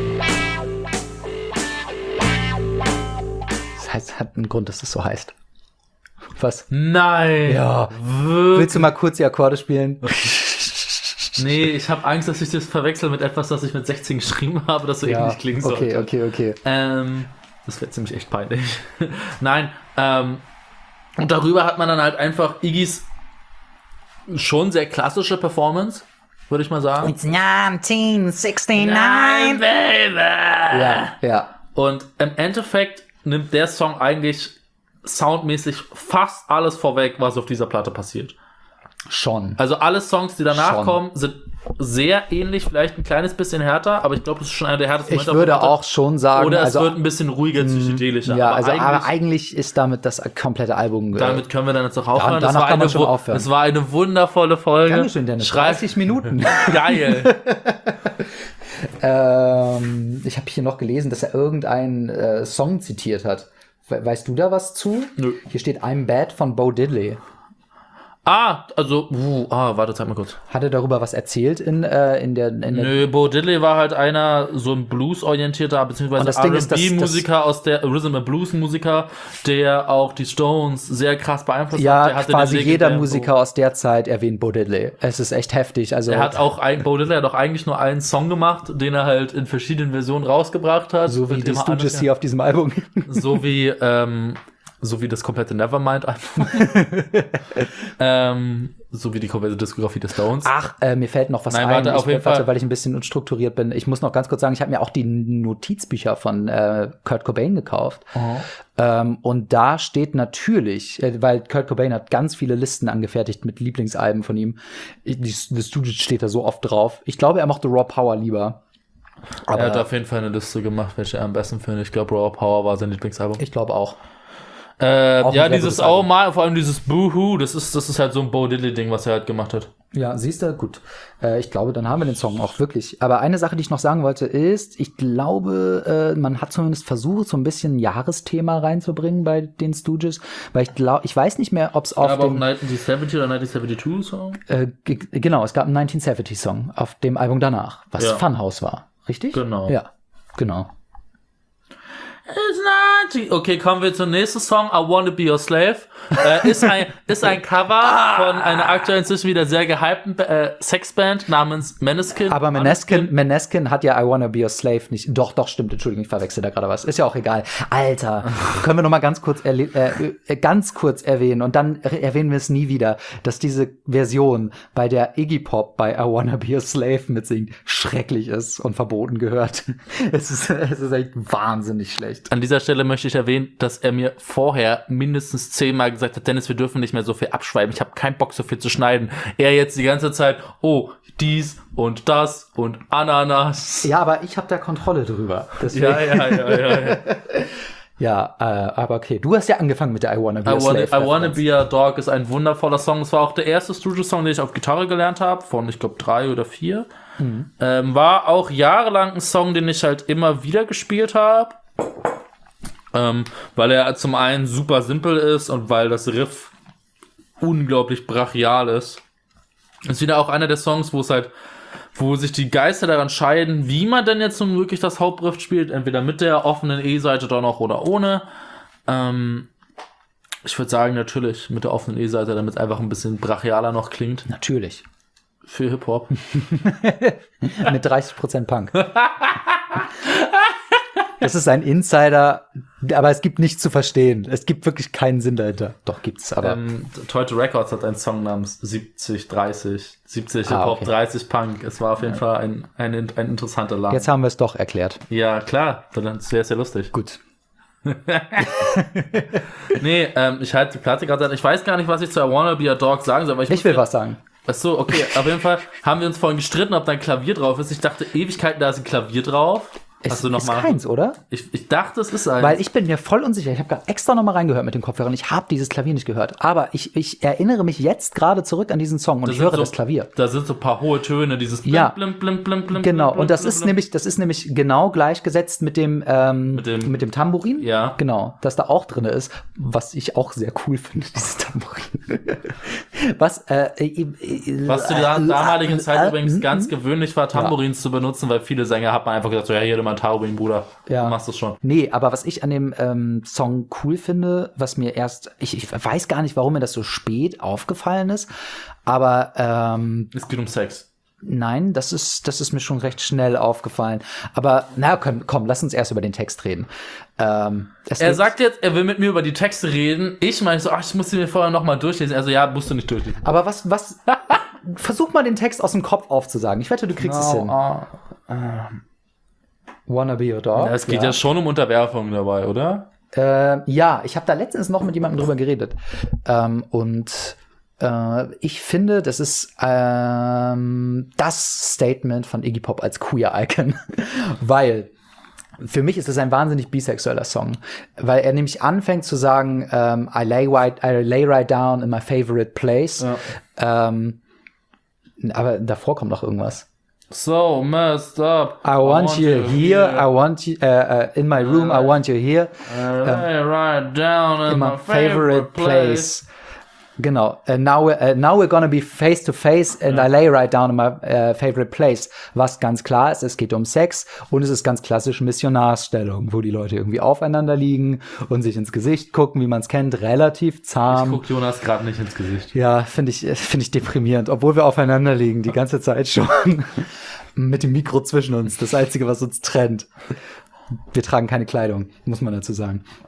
Das heißt, hat einen Grund, dass es so heißt. Was? Nein! Ja. Wirklich? Willst du mal kurz die Akkorde spielen? Nee, ich habe Angst, dass ich das verwechsel mit etwas, das ich mit 16 geschrieben habe, das so ähnlich klingen sollte. Okay. Das wäre ziemlich echt peinlich. Nein, und darüber hat man dann halt einfach Iggys schon sehr klassische Performance, würde ich mal sagen. It's 1969. Nein, Baby! Ja. Und im Endeffekt nimmt der Song eigentlich soundmäßig fast alles vorweg, was auf dieser Platte passiert. Schon. Also alle Songs, die danach Schon. kommen, sind sehr ähnlich, vielleicht ein kleines bisschen härter, aber ich glaube, das ist schon einer der härtesten Ich Momente auf würde der Platte. auch schon sagen, Oder es also, wird ein bisschen ruhiger, psychedelischer. ja, aber aber eigentlich ist damit das komplette Album. damit können wir dann jetzt auch aufhören. danach kann man schon aufhören. Das war eine wundervolle Folge. Dankeschön, Dennis. 30 Minuten. Geil. Ich habe hier noch gelesen, dass er irgendeinen Song zitiert hat. Weißt du da was zu? Nö. Hier steht I'm Bad von Bo Diddley. Warte, zeig mal kurz. Hat er darüber was erzählt in der Nö, Bo Diddley war halt einer, so ein Blues-orientierter, Und beziehungsweise das Ding ist, R&B-Musiker aus der Rhythm and Blues-Musiker, der auch die Stones sehr krass beeinflusst hat. Ja, Der hatte quasi eine jeder legendäre- Musiker aus der Zeit erwähnt Bo Diddley. Es ist echt heftig. Also Bo Diddley hat auch eigentlich nur einen Song gemacht, den er halt in verschiedenen Versionen rausgebracht hat. so wie Mit die dem Stooges anderen- hier auf diesem Album. So wie So wie das komplette Nevermind-Album. So wie die komplette Diskografie des Stones. Ach, mir fällt noch was Nein, ein. warte, auf jeden Fall. Weil ich ein bisschen unstrukturiert bin. Ich muss noch ganz kurz sagen, ich habe mir auch die Notizbücher von Kurt Cobain gekauft. Und da steht natürlich, weil Kurt Cobain hat ganz viele Listen angefertigt mit Lieblingsalben von ihm. Das Studio steht da so oft drauf. Ich glaube, er mochte Raw Power lieber. Aber er hat auf jeden Fall eine Liste gemacht, welche er am besten findet. Ich glaube, Raw Power war sein Lieblingsalbum. ich glaube auch. Ja, dieses mal, vor allem dieses Boohoo, das ist halt so ein Bo Diddley-Ding, was er halt gemacht hat. Ja, siehst du, gut. Ich glaube, dann haben wir den Song auch wirklich. Aber eine Sache, die ich noch sagen wollte, ist, ich glaube, man hat zumindest versucht, so ein bisschen ein Jahresthema reinzubringen bei den Stooges, weil ich weiß nicht mehr, ob es auf Aber auch dem 1970 oder 1972 Song? genau, es gab einen 1970-Song auf dem Album danach, was Funhouse war, richtig? Genau. Ja, genau. Okay, kommen wir zum nächsten Song, I Wanna Be Your Slave. Ist ein Cover von einer aktuell inzwischen wieder sehr gehypten Sexband namens Måneskin. Aber Måneskin hat ja I Wanna Be Your Slave nicht. Doch, stimmt, Entschuldigung, ich verwechsel da gerade was. Ist ja auch egal. Alter, können wir noch mal ganz kurz erwähnen und dann erwähnen wir es nie wieder, dass diese Version, bei der Iggy Pop bei I Wanna Be Your Slave mitsingt, schrecklich ist und verboten gehört. Es ist echt wahnsinnig schlecht. An dieser Stelle möchte ich erwähnen, dass er mir vorher mindestens 10-mal gesagt hat, Dennis, wir dürfen nicht mehr so viel abschreiben. Ich habe keinen Bock, so viel zu schneiden. Er jetzt die ganze Zeit, oh, dies und das und Ananas. Ja, aber ich habe da Kontrolle drüber. Deswegen. Ja. Ja, aber okay. Du hast ja angefangen mit der I Wanna Be Your Slave. I Wanna Be Your Dog ist ein wundervoller Song. Es war auch der erste Studio-Song, den ich auf Gitarre gelernt habe, von, ich glaube, 3 oder 4. War auch jahrelang ein Song, den ich halt immer wieder gespielt habe. Weil er zum einen super simpel ist und weil das Riff unglaublich brachial ist. Ist wieder auch einer der Songs, wo sich die Geister daran scheiden, wie man denn jetzt nun wirklich das Hauptriff spielt, entweder mit der offenen E-Seite dann noch oder ohne. Ich würde sagen, natürlich mit der offenen E-Seite, damit es einfach ein bisschen brachialer noch klingt. Natürlich. Für Hip-Hop. Mit 30% Punk. Das ist ein Insider, aber es gibt nichts zu verstehen. Es gibt wirklich keinen Sinn dahinter. Doch, gibt's, aber. Toyota Records hat einen Song namens 70-30. 70 Hip-Hop, okay. 30 Punk. Es war auf jeden Fall ein interessanter Laden. Jetzt haben wir es doch erklärt. Ja, klar. Dann wäre es ja lustig. Gut. Nee, ich halte die Platte gerade an. Ich weiß gar nicht, was ich zu I Wanna Be a Dog sagen soll. Aber ich will was sagen. Achso, okay. Auf jeden Fall haben wir uns vorhin gestritten, ob da ein Klavier drauf ist. Ich dachte, Ewigkeiten, da ist ein Klavier drauf. Es ist keins, oder? Ich dachte, es ist eins. Weil ich bin mir voll unsicher. Ich habe gerade extra noch mal reingehört mit dem Kopfhörer und ich habe dieses Klavier nicht gehört. Aber ich erinnere mich jetzt gerade zurück an diesen Song und ich höre das Klavier. Da sind so ein paar hohe Töne, dieses Blim, Blim, Blim. Genau, und das ist nämlich genau gleichgesetzt mit dem Tambourin. Ja. Genau, das da auch drin ist, was ich auch sehr cool finde, dieses Tambourin. Was zu der damaligen Zeit übrigens ganz gewöhnlich war, Tambourins zu benutzen, weil viele Sänger hat man einfach gesagt, so, ja, hier mal Tambourin, Bruder. Ja. Du machst das schon. Nee, aber was ich an dem Song cool finde, was mir erst, ich weiß gar nicht, warum mir das so spät aufgefallen ist, aber es geht um Sex. Nein, das ist mir schon recht schnell aufgefallen. Aber na komm, lass uns erst über den Text reden. Er sagt jetzt, er will mit mir über die Texte reden. Ich meine so, ich muss sie mir vorher noch mal durchlesen. Also ja, musst du nicht durchlesen. Aber was versuch mal den Text aus dem Kopf aufzusagen. Ich wette, du kriegst es hin. Wanna Be Your Dog. Ja, es geht ja schon um Unterwerfung dabei, oder? Ja, ich habe da letztens noch mit jemandem drüber geredet. Ich finde, das ist das Statement von Iggy Pop als Queer Icon. Weil für mich ist es ein wahnsinnig bisexueller Song. Weil er nämlich anfängt zu sagen, I lay right down in my favorite place. Ja. Aber davor kommt noch irgendwas. So messed up. I want you here. I want you in my room. I want you here. Lay right down in my favorite place. Genau. Now we're gonna be face to face and I lay right down in my favorite place. Was ganz klar ist, es geht um Sex und es ist ganz klassisch Missionarsstellung, wo die Leute irgendwie aufeinander liegen und sich ins Gesicht gucken, wie man es kennt, relativ zahm. Ich guck Jonas gerade nicht ins Gesicht. Ja, finde ich deprimierend, obwohl wir aufeinander liegen, die ganze Zeit schon. Mit dem Mikro zwischen uns, das Einzige, was uns trennt. Wir tragen keine Kleidung, muss man dazu sagen.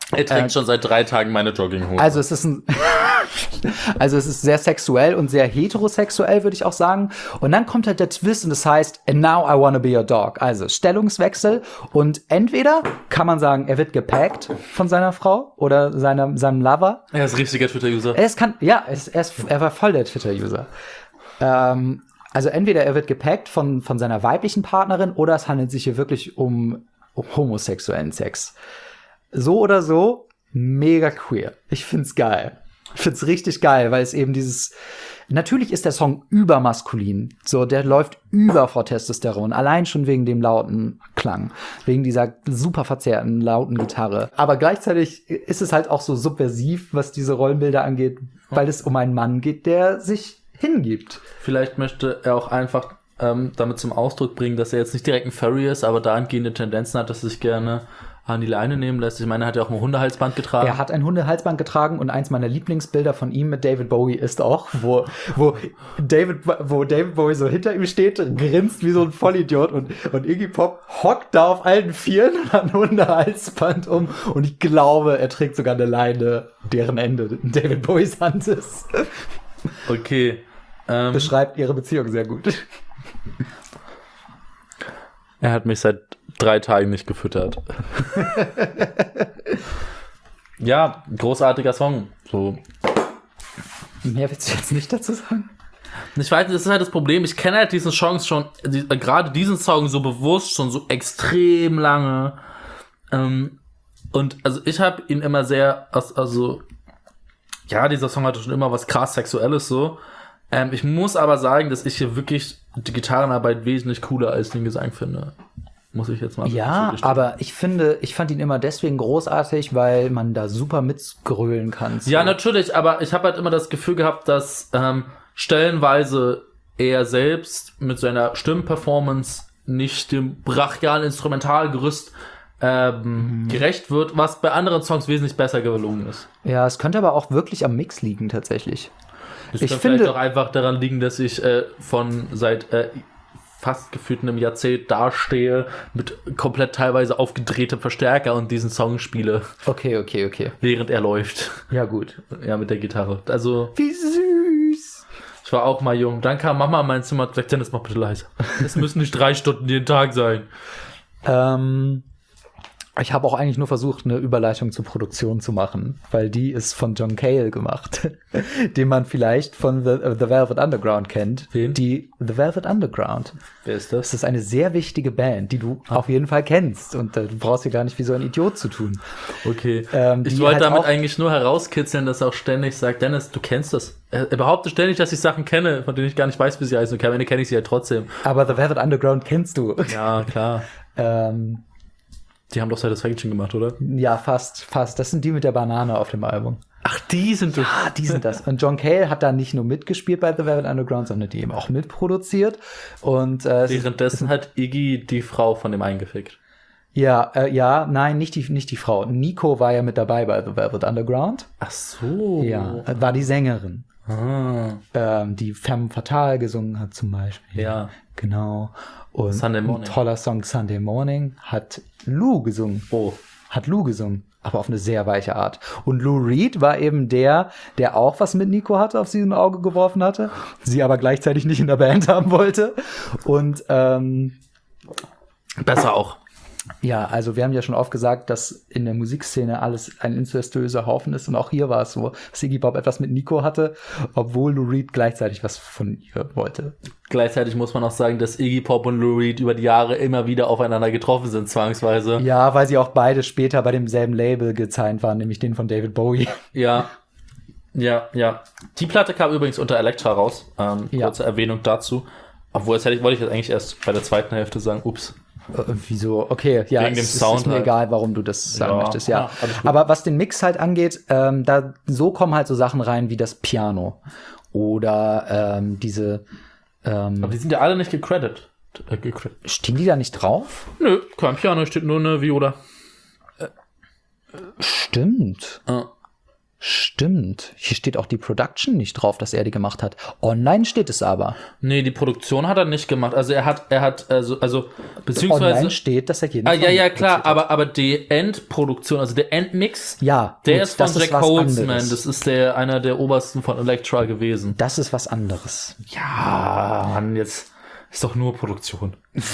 Er trägt schon seit 3 Tagen meine Jogginghose. Also es ist sehr sexuell und sehr heterosexuell, würde ich auch sagen. Und dann kommt halt der Twist und das heißt, and now I wanna be your dog. Also Stellungswechsel und entweder kann man sagen, er wird gepackt von seiner Frau oder seinem Lover. Er ist richtiger Twitter-User. Er war voll der Twitter-User. Also entweder er wird gepackt von seiner weiblichen Partnerin oder es handelt sich hier wirklich um homosexuellen Sex. So oder so, mega queer. Ich find's geil. Ich find's richtig geil, weil es eben natürlich ist der Song übermaskulin. So, der läuft über vor Testosteron. Allein schon wegen dem lauten Klang. Wegen dieser super verzerrten, lauten Gitarre. Aber gleichzeitig ist es halt auch so subversiv, was diese Rollenbilder angeht, weil es um einen Mann geht, der sich hingibt. Vielleicht möchte er auch einfach damit zum Ausdruck bringen, dass er jetzt nicht direkt ein Furry ist, aber dahingehende Tendenzen hat, dass er sich gerne an die Leine nehmen lässt. Ich meine, er hat ja auch ein Hundehalsband getragen. Er hat ein Hundehalsband getragen und eins meiner Lieblingsbilder von ihm mit David Bowie ist auch, wo David Bowie so hinter ihm steht, grinst wie so ein Vollidiot und Iggy Pop hockt da auf allen Vieren und hat ein Hundehalsband um und ich glaube, er trägt sogar eine Leine, deren Ende David Bowies Hand ist. Okay. Beschreibt ihre Beziehung sehr gut. Er hat mich seit 3 Tagen nicht gefüttert. Ja, großartiger Song. So. Mehr willst du jetzt nicht dazu sagen? Ich weiß, das ist halt das Problem. Ich kenne halt diesen Song schon, gerade diesen Song so bewusst schon so extrem lange. Und also ich habe ihn immer sehr, ja, dieser Song hatte schon immer was krass Sexuelles so. Ich muss aber sagen, dass ich hier wirklich die Gitarrenarbeit wesentlich cooler als den Gesang finde. Muss ich jetzt mal. Ja, aber ich fand ihn immer deswegen großartig, weil man da super mitgrölen kann. So. Ja, natürlich, aber ich habe halt immer das Gefühl gehabt, dass stellenweise er selbst mit seiner Stimmperformance nicht dem brachialen Instrumentalgerüst gerecht wird, was bei anderen Songs wesentlich besser gelungen ist. Ja, es könnte aber auch wirklich am Mix liegen, tatsächlich. Es könnte vielleicht auch einfach daran liegen, dass ich seit fast gefühlt einem Jahrzehnt dastehe, mit komplett teilweise aufgedrehtem Verstärker und diesen Song spiele. Okay. Während er läuft. Ja, gut. Ja, mit der Gitarre. Also. Wie süß. Ich war auch mal jung. Dann kam Mama in mein Zimmer und sagte, Dennis, mach bitte leise. Es müssen nicht 3 Stunden jeden Tag sein. Ich habe auch eigentlich nur versucht, eine Überleitung zur Produktion zu machen, weil die ist von John Cale gemacht, den man vielleicht von The Velvet Underground kennt. Wen? Die The Velvet Underground. Wer ist das? Das ist eine sehr wichtige Band, die du auf jeden Fall kennst und du brauchst hier gar nicht wie so ein Idiot zu tun. Okay. Ich die wollte halt damit auch eigentlich nur herauskitzeln, dass er auch ständig sagt, Dennis, du kennst das. Er behauptet ständig, dass ich Sachen kenne, von denen ich gar nicht weiß, wie sie heißen. Okay, am Ende kenne ich sie ja trotzdem. Aber The Velvet Underground kennst du. Ja, klar. Die haben doch Satisfaction gemacht, oder? Ja, fast. Das sind die mit der Banane auf dem Album. Ach, die sind das. Ah, die sind das. Und John Cale hat da nicht nur mitgespielt bei The Velvet Underground, sondern die eben auch mitproduziert. Und währenddessen hat Iggy die Frau von dem eingefickt. Nein, nicht die Frau. Nico war ja mit dabei bei The Velvet Underground. Ach so. Ja, war die Sängerin. Ah. Die Femme Fatale gesungen hat zum Beispiel. Ja. Genau. Und Sunday Morning. ein toller Song Sunday Morning hat Lou gesungen. Aber auf eine sehr weiche Art. Und Lou Reed war eben der auch was mit Nico hatte, auf sie ein Auge geworfen hatte, sie aber gleichzeitig nicht in der Band haben wollte. Und besser auch. ja, also wir haben ja schon oft gesagt, dass in der Musikszene alles ein incestuöser Haufen ist. Und auch hier war es so, dass Iggy Pop etwas mit Nico hatte, obwohl Lou Reed gleichzeitig was von ihr wollte. Gleichzeitig muss man auch sagen, dass Iggy Pop und Lou Reed über die Jahre immer wieder aufeinander getroffen sind, zwangsweise. Ja, weil sie auch beide später bei demselben Label gesigned waren, nämlich den von David Bowie. Ja. Die Platte kam übrigens unter Elektra raus. Kurze Erwähnung dazu. Obwohl, wollte ich jetzt eigentlich erst bei der zweiten Hälfte sagen, ups. Wieso? Okay, ja, wegen dem Sound ist mir halt. egal, warum du das sagen möchtest, ja. Alles gut. Aber was den Mix halt angeht, so kommen halt so Sachen rein wie das Piano oder diese Aber die sind ja alle nicht gecredited. Stehen die da nicht drauf? Nö, kein Piano, steht nur eine Viola. Stimmt. Stimmt. Hier steht auch die Production nicht drauf, dass er die gemacht hat. Online steht es aber. Nee, die Produktion hat er nicht gemacht. Also er hat beziehungsweise Online steht, dass er jeden Song ja, klar, produziert hat. aber die Endproduktion, also der Endmix, Ja, der gut, ist von das ist Jack was Holzman. anderes. Das ist einer der obersten von Elektra gewesen. Das ist was anderes. Ja, Mann, jetzt ist doch nur Produktion.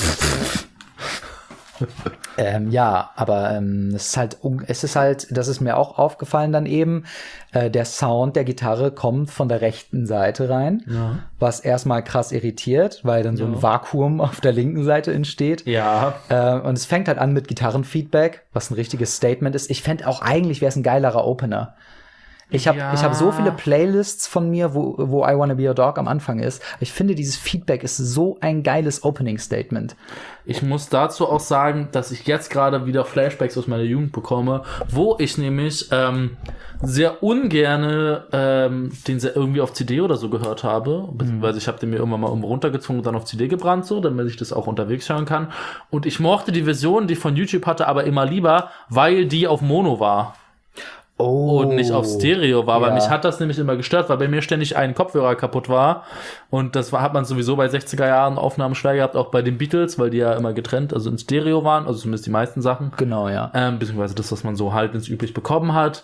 Ja, aber es ist halt, das ist mir auch aufgefallen dann eben, der Sound der Gitarre kommt von der rechten Seite rein, was erstmal krass irritiert, weil dann so ein Vakuum auf der linken Seite entsteht. Ja. Und es fängt halt an mit Gitarrenfeedback, was ein richtiges Statement ist. Ich fände auch eigentlich wäre es ein geilerer Opener. Ich hab so viele Playlists von mir, wo I Wanna Be Your Dog am Anfang ist. Ich finde, dieses Feedback ist so ein geiles Opening-Statement. Ich muss dazu auch sagen, dass ich jetzt gerade wieder Flashbacks aus meiner Jugend bekomme, wo ich nämlich sehr ungerne den irgendwie auf CD oder so gehört habe, beziehungsweise ich habe den mir irgendwann mal runtergezogen und dann auf CD gebrannt, so, damit ich das auch unterwegs hören kann. Und ich mochte die Version, die ich von YouTube hatte, aber immer lieber, weil die auf Mono war. Und nicht auf Stereo war, weil mich hat das nämlich immer gestört, weil bei mir ständig ein Kopfhörer kaputt war und das hat man sowieso bei 60er Jahren Aufnahmen schwer gehabt, auch bei den Beatles, weil die ja immer getrennt, also in Stereo waren, also zumindest die meisten Sachen. Genau, ja. Beziehungsweise das, was man so halt ins üblich bekommen hat.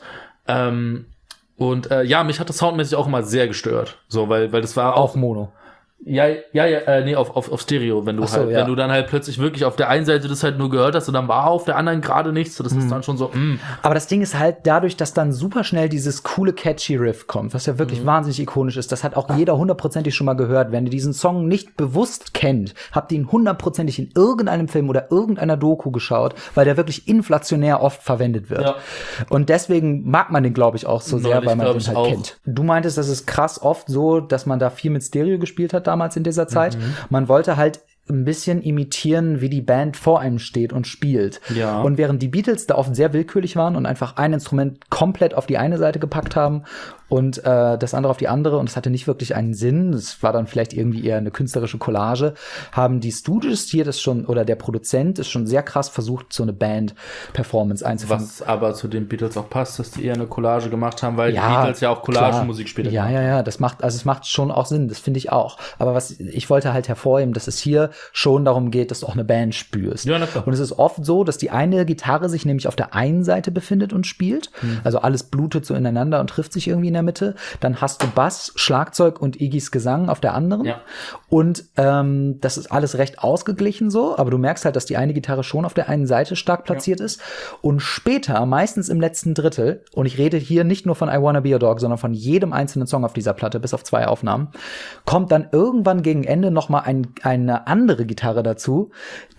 Mich hat das soundmäßig auch immer sehr gestört, so, weil das war auch Mono. Nee, auf Stereo, wenn du wenn du dann halt plötzlich wirklich auf der einen Seite das halt nur gehört hast und dann war auf der anderen gerade nichts, so das ist dann schon so, Aber das Ding ist halt dadurch, dass dann super schnell dieses coole catchy Riff kommt, was ja wirklich wahnsinnig ikonisch ist, das hat auch jeder hundertprozentig schon mal gehört. Wenn ihr diesen Song nicht bewusst kennt, habt ihr ihn hundertprozentig in irgendeinem Film oder irgendeiner Doku geschaut, weil der wirklich inflationär oft verwendet wird. Ja. Und deswegen mag man den, glaube ich, auch so sehr, weil man glaub den ich halt auch. kennt. Du meintest, das ist krass oft so, dass man da viel mit Stereo gespielt hat damals in dieser Zeit. Man wollte halt ein bisschen imitieren, wie die Band vor einem steht und spielt. Ja. Und während die Beatles da oft sehr willkürlich waren und einfach ein Instrument komplett auf die eine Seite gepackt haben und das andere auf die andere und es hatte nicht wirklich einen Sinn, es war dann vielleicht irgendwie eher eine künstlerische Collage, haben die Stooges hier das schon, oder der Produzent ist schon sehr krass versucht, so eine Band-Performance einzufangen. was aber zu den Beatles auch passt, dass die eher eine Collage gemacht haben, weil die Beatles ja auch Collagenmusik später gemacht haben. Ja, es macht schon auch Sinn, das finde ich auch. Aber ich wollte halt hervorheben, dass es hier schon darum geht, dass du auch eine Band spürst. Ja, na klar. Und es ist oft so, dass die eine Gitarre sich nämlich auf der einen Seite befindet und spielt. Also alles blutet so ineinander und trifft sich irgendwie in der Mitte. Dann hast du Bass, Schlagzeug und Iggys Gesang auf der anderen. Ja. Und das ist alles recht ausgeglichen so, aber du merkst halt, dass die eine Gitarre schon auf der einen Seite stark platziert ist. Und später, meistens im letzten Drittel, und ich rede hier nicht nur von I Wanna Be Your Dog, sondern von jedem einzelnen Song auf dieser Platte, bis auf 2 Aufnahmen, kommt dann irgendwann gegen Ende noch mal eine andere Gitarre dazu,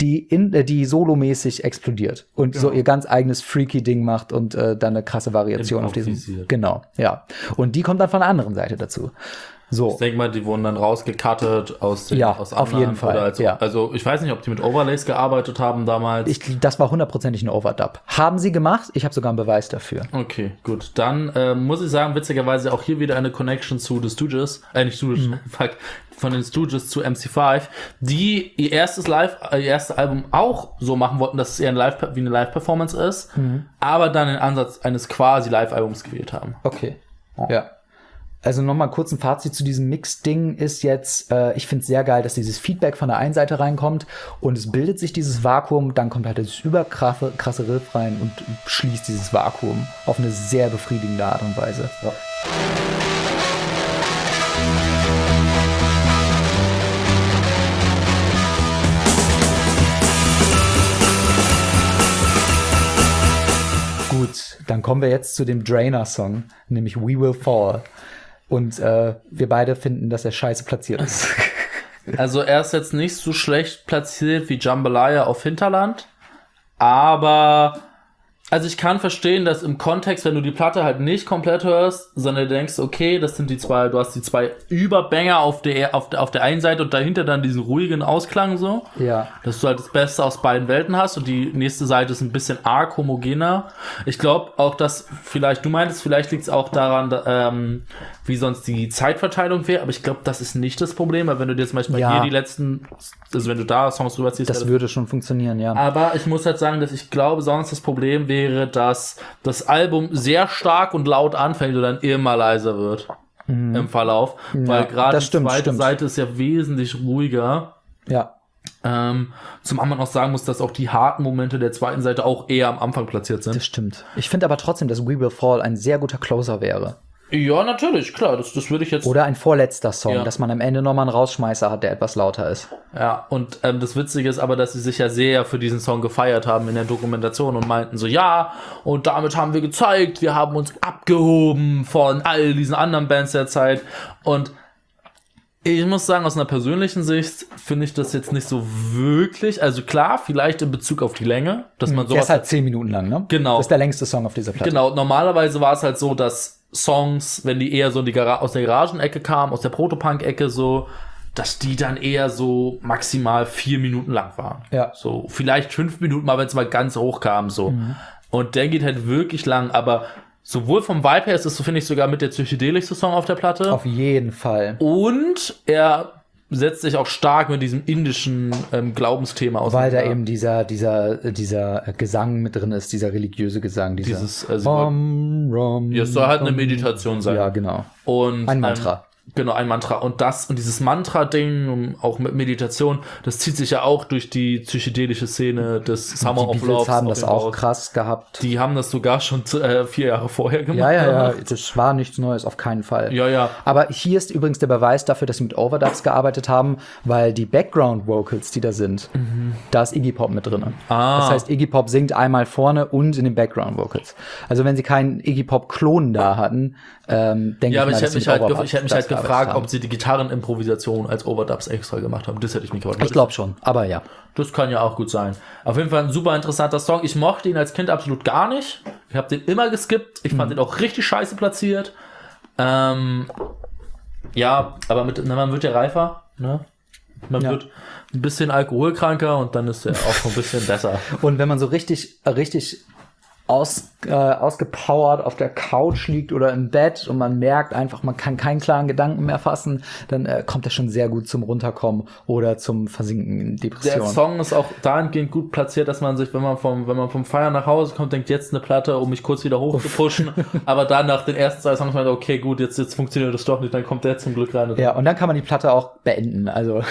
die solomäßig explodiert und so ihr ganz eigenes freaky Ding macht und dann eine krasse Variation auf diesem. Genau, ja. Und die kommt dann von der anderen Seite dazu. So. Ich denke mal, die wurden dann rausgecuttet aus auf anderen, jeden Fall. Oder also ich weiß nicht, ob die mit Overlays gearbeitet haben damals. Das war hundertprozentig ein Overdub. Haben sie gemacht? Ich habe sogar einen Beweis dafür. Okay, gut. Dann muss ich sagen, witzigerweise auch hier wieder eine Connection zu The Stooges, nicht Stooges, fuck, von den Stooges zu MC5, die ihr erstes Album auch so machen wollten, dass es eher wie eine Live-Performance ist, aber dann den Ansatz eines quasi Live-Albums gewählt haben. Okay, ja. Also nochmal kurz ein Fazit zu diesem Mix-Ding ist jetzt, ich finde es sehr geil, dass dieses Feedback von der einen Seite reinkommt und es bildet sich dieses Vakuum, dann kommt halt das überkrasse Riff rein und schließt dieses Vakuum auf eine sehr befriedigende Art und Weise. Ja. Gut, dann kommen wir jetzt zu dem Drainer-Song, nämlich We Will Fall. Und wir beide finden, dass er scheiße platziert ist. Also er ist jetzt nicht so schlecht platziert wie Jambalaya auf Hinterland, aber also ich kann verstehen, dass im Kontext, wenn du die Platte halt nicht komplett hörst, sondern du denkst, okay, das sind du hast die 2 Überbanger auf der einen Seite und dahinter dann diesen ruhigen Ausklang so. Ja. Dass du halt das Beste aus beiden Welten hast und die nächste Seite ist ein bisschen arg homogener. Ich glaube auch, dass vielleicht liegt es auch daran, wie sonst die Zeitverteilung wäre, aber ich glaube, das ist nicht das Problem, weil wenn du dir zum Beispiel hier die letzten, also wenn du da Songs drüber ziehst. Das würde schon funktionieren, ja. Aber ich muss halt sagen, dass ich glaube, sonst das Problem wäre, wäre, dass das Album sehr stark und laut anfängt und dann immer leiser wird im Verlauf. Weil gerade die zweite Seite ist ja wesentlich ruhiger. Ja. Zum anderen auch sagen muss, dass auch die harten Momente der zweiten Seite auch eher am Anfang platziert sind. Das stimmt. Ich finde aber trotzdem, dass We Will Fall ein sehr guter Closer wäre. Ja, natürlich, klar, das würde ich jetzt... Oder ein vorletzter Song, dass man am Ende nochmal einen Rausschmeißer hat, der etwas lauter ist. Ja, und das Witzige ist aber, dass sie sich ja sehr für diesen Song gefeiert haben in der Dokumentation und meinten so, ja, und damit haben wir gezeigt, wir haben uns abgehoben von all diesen anderen Bands der Zeit. Und ich muss sagen, aus einer persönlichen Sicht finde ich das jetzt nicht so wirklich, also klar, vielleicht in Bezug auf die Länge, dass man sowas... Der ist halt 10 Minuten lang, ne? Genau. Das ist der längste Song auf dieser Platte. Genau, normalerweise war es halt so, dass Songs, wenn die eher so in die aus der Garagenecke kamen, aus der Protopunk-Ecke so, dass die dann eher so maximal 4 Minuten lang waren. Ja. So, vielleicht 5 Minuten mal, wenn es mal ganz hoch kam, so. Und der geht halt wirklich lang, aber sowohl vom Vibe her ist es, so finde ich, sogar mit der psychedelischste Song auf der Platte. Auf jeden Fall. Und er setzt sich auch stark mit diesem indischen Glaubensthema auseinander. Weil da eben dieser Gesang mit drin ist, dieser religiöse Gesang. Dieses, ja, es soll halt eine Meditation sein. Ja, genau. Und, ein Mantra. Genau, ein Mantra. Und dieses Mantra-Ding, auch mit Meditation, das zieht sich ja auch durch die psychedelische Szene des Summer of Love. Die haben das auch krass gehabt. Die haben das sogar schon 4 Jahre vorher gemacht. Ja, das war nichts Neues, auf keinen Fall. Ja. Aber hier ist übrigens der Beweis dafür, dass sie mit Overdubs gearbeitet haben, weil die Background-Vocals, die da sind, da ist Iggy Pop mit drin. Das heißt, Iggy Pop singt einmal vorne und in den Background-Vocals. Also wenn sie keinen Iggy Pop-Klon da hatten, denke ich mal, dass sie mit Overdubs ich hätte mich halt gefragt, ob sie die Gitarrenimprovisation als Overdubs extra gemacht haben. Das hätte ich mich gefragt. Ich glaube schon, aber ja. Das kann ja auch gut sein. Auf jeden Fall ein super interessanter Song. Ich mochte ihn als Kind absolut gar nicht. Ich habe den immer geskippt. Ich fand den auch richtig scheiße platziert. Ja, aber man wird ja reifer. Ne? Man wird ein bisschen alkoholkranker und dann ist er auch ein bisschen besser. Und wenn man so richtig ausgepowert auf der Couch liegt oder im Bett und man merkt einfach, man kann keinen klaren Gedanken mehr fassen, dann kommt er schon sehr gut zum Runterkommen oder zum Versinken in Depressionen. Der Song ist auch dahingehend gut platziert, dass man sich, wenn man vom Feiern nach Hause kommt, denkt, jetzt eine Platte, um mich kurz wieder hochzupushen, aber dann nach den ersten 2 Songs meint, okay, gut, jetzt funktioniert das doch nicht, dann kommt der zum Glück rein. Ja, und dann kann man die Platte auch beenden, also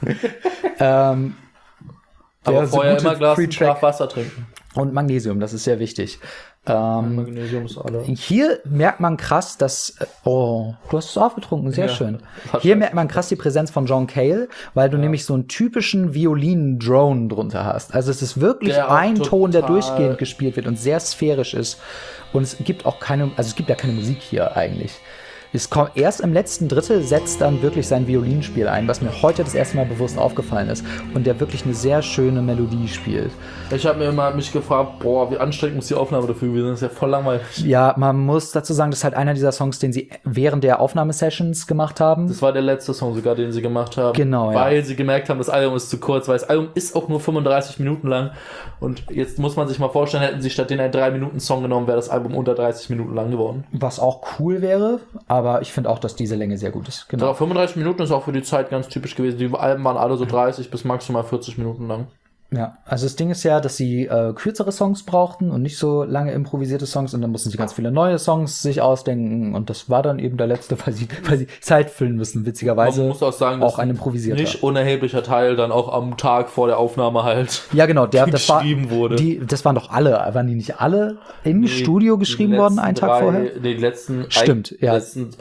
aber vorher immer Glas Wasser trinken. Und Magnesium, das ist sehr wichtig. Magnesium ist alle. Hier merkt man krass, dass du hast es aufgetrunken, sehr schön. Hier merkt man krass die Präsenz von John Cale, weil du nämlich so einen typischen Violin-Drone drunter hast. Also es ist wirklich ein Ton, der durchgehend gespielt wird und sehr sphärisch ist. Und es gibt auch es gibt ja keine Musik hier eigentlich. Es kommt erst im letzten Drittel, setzt dann wirklich sein Violinspiel ein, was mir heute das erste Mal bewusst aufgefallen ist. Und der wirklich eine sehr schöne Melodie spielt. Ich habe mir immer mich gefragt, wie anstrengend muss die Aufnahme dafür gewesen sein? Das ist ja voll langweilig. Ja, man muss dazu sagen, das ist halt einer dieser Songs, den sie während der Aufnahmesessions gemacht haben. Das war der letzte Song sogar, den sie gemacht haben. Genau, weil sie gemerkt haben, das Album ist zu kurz, weil das Album ist auch nur 35 Minuten lang. Und jetzt muss man sich mal vorstellen, hätten sie statt den einen 3-Minuten-Song genommen, wäre das Album unter 30 Minuten lang geworden. Was auch cool wäre, aber ich finde auch, dass diese Länge sehr gut ist. Genau. Ja, 35 Minuten ist auch für die Zeit ganz typisch gewesen. Die Alben waren alle so 30 bis maximal 40 Minuten lang. Ja, also das Ding ist ja, dass sie kürzere Songs brauchten und nicht so lange improvisierte Songs und dann mussten sie ganz viele neue Songs sich ausdenken und das war dann eben der letzte, weil sie Zeit füllen müssen, witzigerweise. Man muss auch sagen, auch ein improvisierter. Nicht unerheblicher Teil dann auch am Tag vor der Aufnahme halt ja, genau, das geschrieben wurde. Das waren doch alle, waren die nicht alle im Studio geschrieben worden, einen Tag vorher? Die letzten... Stimmt, ja.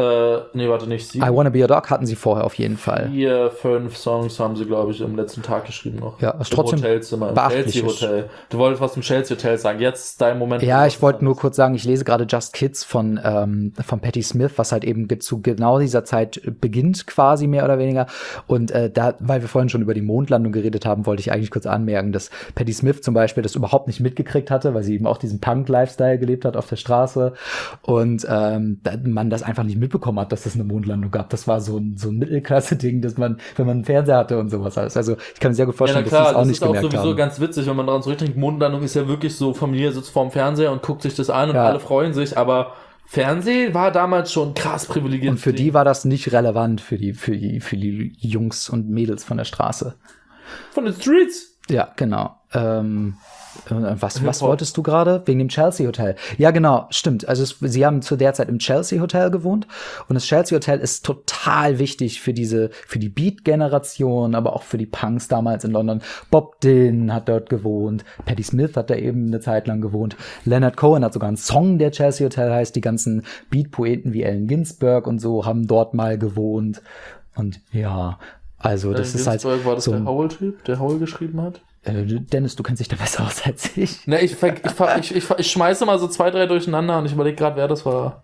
nicht 7. I Wanna Be a Dog hatten sie vorher auf jeden Fall. 4, 5 Songs haben sie, glaube ich, im letzten Tag geschrieben noch. Ja, ist trotzdem Hotelzimmer, im Chelsea Hotel. Du wolltest was zum Chelsea Hotel sagen. Jetzt ist dein Moment. Ja, ich wollte nur kurz sagen, ich lese gerade Just Kids von Patti Smith, was halt eben zu genau dieser Zeit beginnt, quasi mehr oder weniger. Und weil wir vorhin schon über die Mondlandung geredet haben, wollte ich eigentlich kurz anmerken, dass Patti Smith zum Beispiel das überhaupt nicht mitgekriegt hatte, weil sie eben auch diesen Punk-Lifestyle gelebt hat auf der Straße. Und man das einfach nicht mitbekommen hat, dass es eine Mondlandung gab. Das war so ein Mittelklasse-Ding, dass man, wenn man einen Fernseher hatte und sowas alles. Also ich kann mir sehr gut vorstellen, dass sie es auch nicht gemerkt haben. Das ist auch sowieso ganz witzig, wenn man daran zurückdenkt. Mondlandung ist ja wirklich so, Familie sitzt vorm Fernseher und guckt sich das an und alle freuen sich, aber Fernsehen war damals schon krass privilegiert. Und für die war das nicht relevant, für die Jungs und Mädels von der Straße. Von den Streets? Ja, genau. Was wolltest du gerade? Wegen dem Chelsea Hotel. Ja, genau, stimmt. Also sie haben zu der Zeit im Chelsea Hotel gewohnt und das Chelsea Hotel ist total wichtig für die Beat-Generation, aber auch für die Punks damals in London. Bob Dylan hat dort gewohnt, Patti Smith hat da eben eine Zeit lang gewohnt, Leonard Cohen hat sogar einen Song, der Chelsea Hotel heißt, die ganzen Beat-Poeten wie Allen Ginsberg und so haben dort mal gewohnt und ja, also das ist halt war das so der Howell-Typ, der Howell geschrieben hat? Dennis, du kennst dich da besser aus als ich. Ne, ich schmeiße mal so 2, 3 durcheinander und ich überlege gerade, wer das war.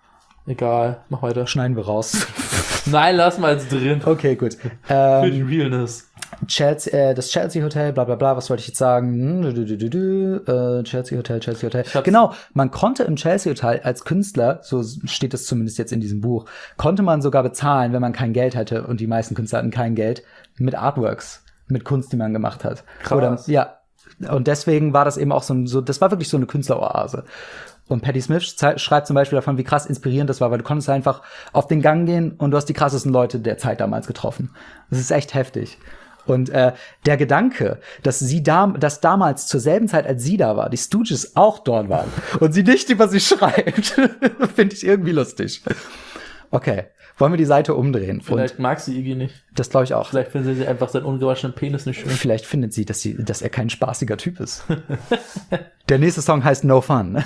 Egal, mach weiter. Schneiden wir raus. Nein, lass mal jetzt drin. Okay, gut. Für die Realness. Das Chelsea Hotel, bla bla bla, was wollte ich jetzt sagen? Chelsea Hotel. Genau, man konnte im Chelsea Hotel als Künstler, so steht es zumindest jetzt in diesem Buch, konnte man sogar bezahlen, wenn man kein Geld hatte, und die meisten Künstler hatten kein Geld, mit Artworks, mit Kunst, die man gemacht hat. Krass. Ja, und deswegen war das eben auch so, das war wirklich so eine Künstleroase. Und Patti Smith schreibt zum Beispiel davon, wie krass inspirierend das war, weil du konntest einfach auf den Gang gehen und du hast die krassesten Leute der Zeit damals getroffen. Das ist echt heftig. Und der Gedanke, dass dass damals zur selben Zeit, als sie da war, die Stooges auch dort waren und sie nicht über sie schreibt, finde ich irgendwie lustig. Okay, wollen wir die Seite umdrehen? Vielleicht mag sie Iggy nicht. Das glaube ich auch. Vielleicht findet sie einfach seinen ungewaschenen Penis nicht schön. Vielleicht findet sie, dass er kein spaßiger Typ ist. Der nächste Song heißt No Fun.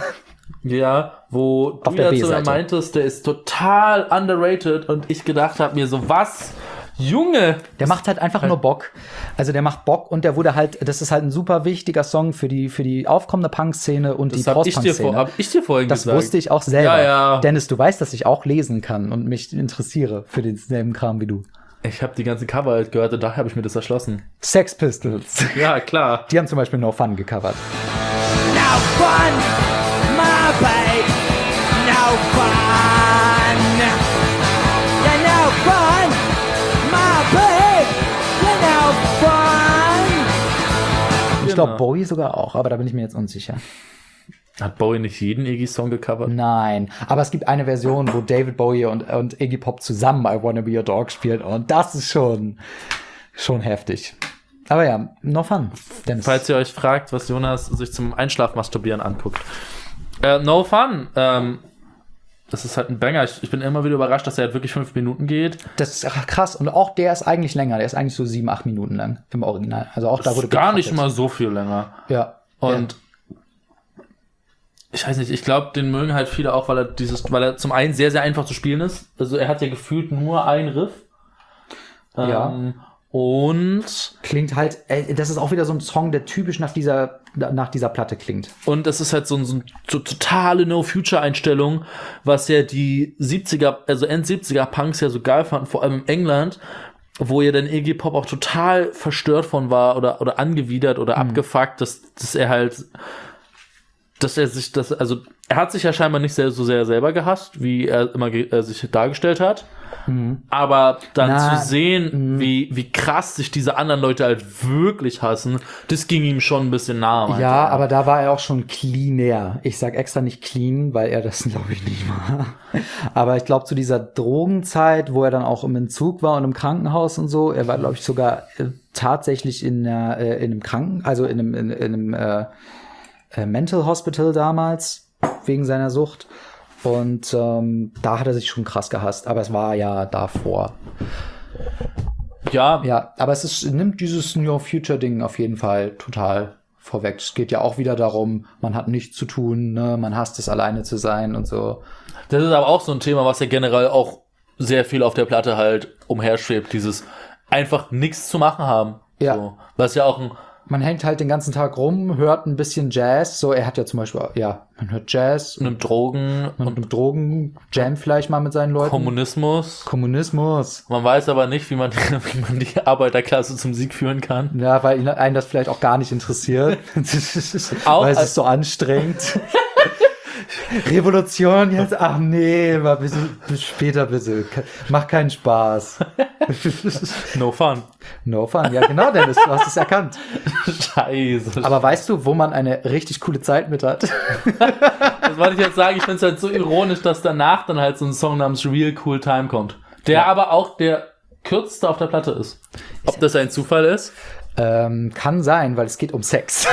Ja, wo Auf du der ja zu mir B-Seite. meintest, der ist total underrated und ich gedacht habe mir so, was? Junge! Der macht halt einfach nur Bock. Also der macht Bock und der wurde halt, das ist halt ein super wichtiger Song für die aufkommende Punk-Szene und die Das hab ich Post-Punk-Szene. ich dir vorhin Das gesagt. wusste ich auch selber. Ja, ja. Dennis, du weißt, dass ich auch lesen kann und mich interessiere für denselben Kram wie du. Ich habe die ganzen Cover halt gehört und daher habe ich mir das erschlossen. Sex Pistols. Ja, klar. Die haben zum Beispiel No Fun gecovert. No fun, my babe. No fun. Yeah, no fun, my babe. Yeah, no fun. Ich glaube, Genau. Bowie sogar auch, aber da bin ich mir jetzt unsicher. Hat Bowie nicht jeden Iggy-Song gecovert? Nein, aber es gibt eine Version, wo David Bowie und Iggy Pop zusammen I Wanna Be Your Dog spielen und das ist schon heftig. Aber ja, No Fun. Dennis. Falls ihr euch fragt, was Jonas sich zum Einschlafmasturbieren anguckt. No Fun. Das ist halt ein Banger. Ich bin immer wieder überrascht, dass er halt wirklich 5 Minuten geht. Das ist krass. Und auch der ist eigentlich länger. Der ist eigentlich so 7, 8 Minuten lang im Original. Also auch da Das wurde ist gar nicht gecuttet. mal so viel länger. Ja. Und ich weiß nicht, ich glaube, den mögen halt viele auch, weil er zum einen sehr, sehr einfach zu spielen ist. Also er hat ja gefühlt nur einen Riff. Ja. Und Klingt halt, das ist auch wieder so ein Song, der typisch nach dieser Platte klingt. es ist halt so totale No-Future-Einstellung, was ja die 70er, also End-70er-Punks ja so geil fanden, vor allem in England, wo ja dann Iggy Pop auch total verstört von war oder angewidert oder abgefuckt, dass er halt, er hat sich ja scheinbar nicht so sehr selber gehasst, wie er immer sich dargestellt hat. Aber dann zu sehen, wie krass sich diese anderen Leute halt wirklich hassen, das ging ihm schon ein bisschen nahe. meinte Ja, er. aber da war er auch schon cleaner. Ich sag extra nicht clean, weil er das, glaube ich, nicht war. Aber ich glaube, zu dieser Drogenzeit, wo er dann auch im Entzug war und im Krankenhaus und so, er war, glaube ich, sogar tatsächlich in einem Mental Hospital damals, wegen seiner Sucht. Und da hat er sich schon krass gehasst, aber es war ja davor. Ja, Ja, aber nimmt dieses New Future Ding auf jeden Fall total vorweg. Es geht ja auch wieder darum, man hat nichts zu tun, ne? Man hasst es, alleine zu sein und so. das ist aber auch so ein Thema, was ja generell auch sehr viel auf der Platte halt umherschwebt, dieses einfach nichts zu machen haben. Ja. So. Was ja auch Man hängt halt den ganzen Tag rum, hört ein bisschen Jazz. So, er hat ja zum Beispiel, man hört Jazz nimmt Drogen und mit Drogen, jammt vielleicht mal mit seinen Leuten. Kommunismus. Man weiß aber nicht, wie man die Arbeiterklasse zum Sieg führen kann. Ja, weil einen das vielleicht auch gar nicht interessiert. Auch weil es ist so anstrengend. Revolution jetzt? Ach nee, mal bis später bitte. Macht keinen Spaß. No fun. No fun. Ja, genau, Dennis, du hast es erkannt. Scheiße. Aber weißt du, wo man eine richtig coole Zeit mit hat? Das wollte ich jetzt sagen, ich finde es halt so ironisch, dass danach dann halt so ein Song namens Real Cool Time kommt. Der aber auch der kürzeste auf der Platte ist. Ob das ein Zufall ist? Kann sein, weil es geht um Sex.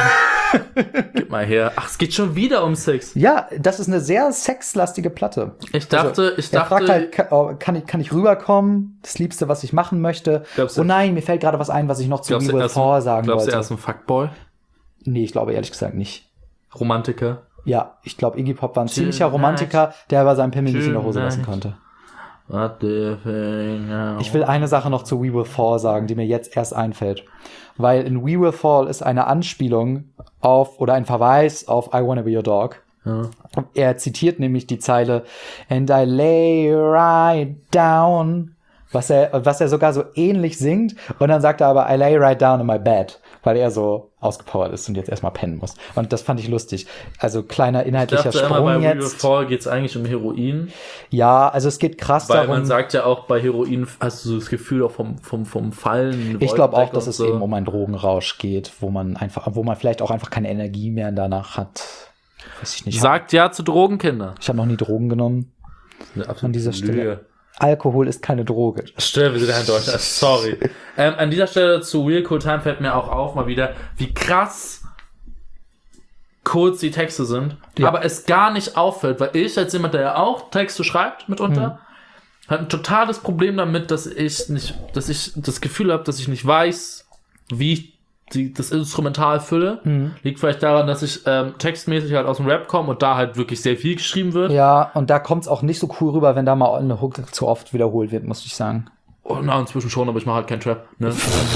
Gib mal her. Ach, es geht schon wieder um Sex. Ja, das ist eine sehr sexlastige Platte. Ich dachte, Er fragt halt, kann ich rüberkommen? Das Liebste, was ich machen möchte. Glaubst du- Oh nein, mir fällt gerade was ein, was ich noch zu We Will Fall sagen Glaubst du, wollte. er ist ein Fuckboy? Nee, ich glaube ehrlich gesagt nicht. Romantiker? Ja, ich glaube, Iggy Pop war ein ziemlicher Romantiker, der aber seinen Pimmel nicht in der Hose lassen Tonight. konnte. What the fuck? Ich will eine Sache noch zu We Will Fall sagen, die mir jetzt erst einfällt. Weil in We Will Fall ist eine Anspielung auf oder ein Verweis auf I Wanna Be Your Dog. Ja. Er zitiert nämlich die Zeile And I lay right down, was er sogar so ähnlich singt. Und dann sagt er aber I lay right down in my bed, weil er so ausgepowert ist und jetzt erstmal pennen muss. Und das fand ich lustig. Also kleiner Ich inhaltlicher dachte immer, Sprung bei We Will jetzt. Fall geht es eigentlich um Heroin. Ja, also es geht krass Weil darum. man sagt ja auch, bei Heroin hast du so das Gefühl auch vom Fallen. Ich glaube auch, Wolken dass und es so. eben um einen Drogenrausch geht, wo man vielleicht auch einfach keine Energie mehr danach hat. Weiß ich nicht. Sagt ja zu Drogenkinder. Ich habe noch nie Drogen genommen. An dieser Stelle. Alkohol ist keine Droge. Stimmt, wir sind ja in Deutschland. Sorry. An dieser Stelle zu Real Cool Time fällt mir auch auf mal wieder, wie krass kurz die Texte sind, Ja. aber es gar nicht auffällt, weil ich als jemand, der ja auch Texte schreibt mitunter, hat ein totales Problem damit, dass ich das Gefühl habe, dass ich nicht weiß, wie ich das Instrumental fülle. Liegt vielleicht daran, dass ich textmäßig halt aus dem Rap komme und da halt wirklich sehr viel geschrieben wird. Ja, und da kommt es auch nicht so cool rüber, wenn da mal eine Hook zu oft wiederholt wird, muss ich sagen. Oh, na, inzwischen schon, aber ich mache halt keinen Trap. Ne?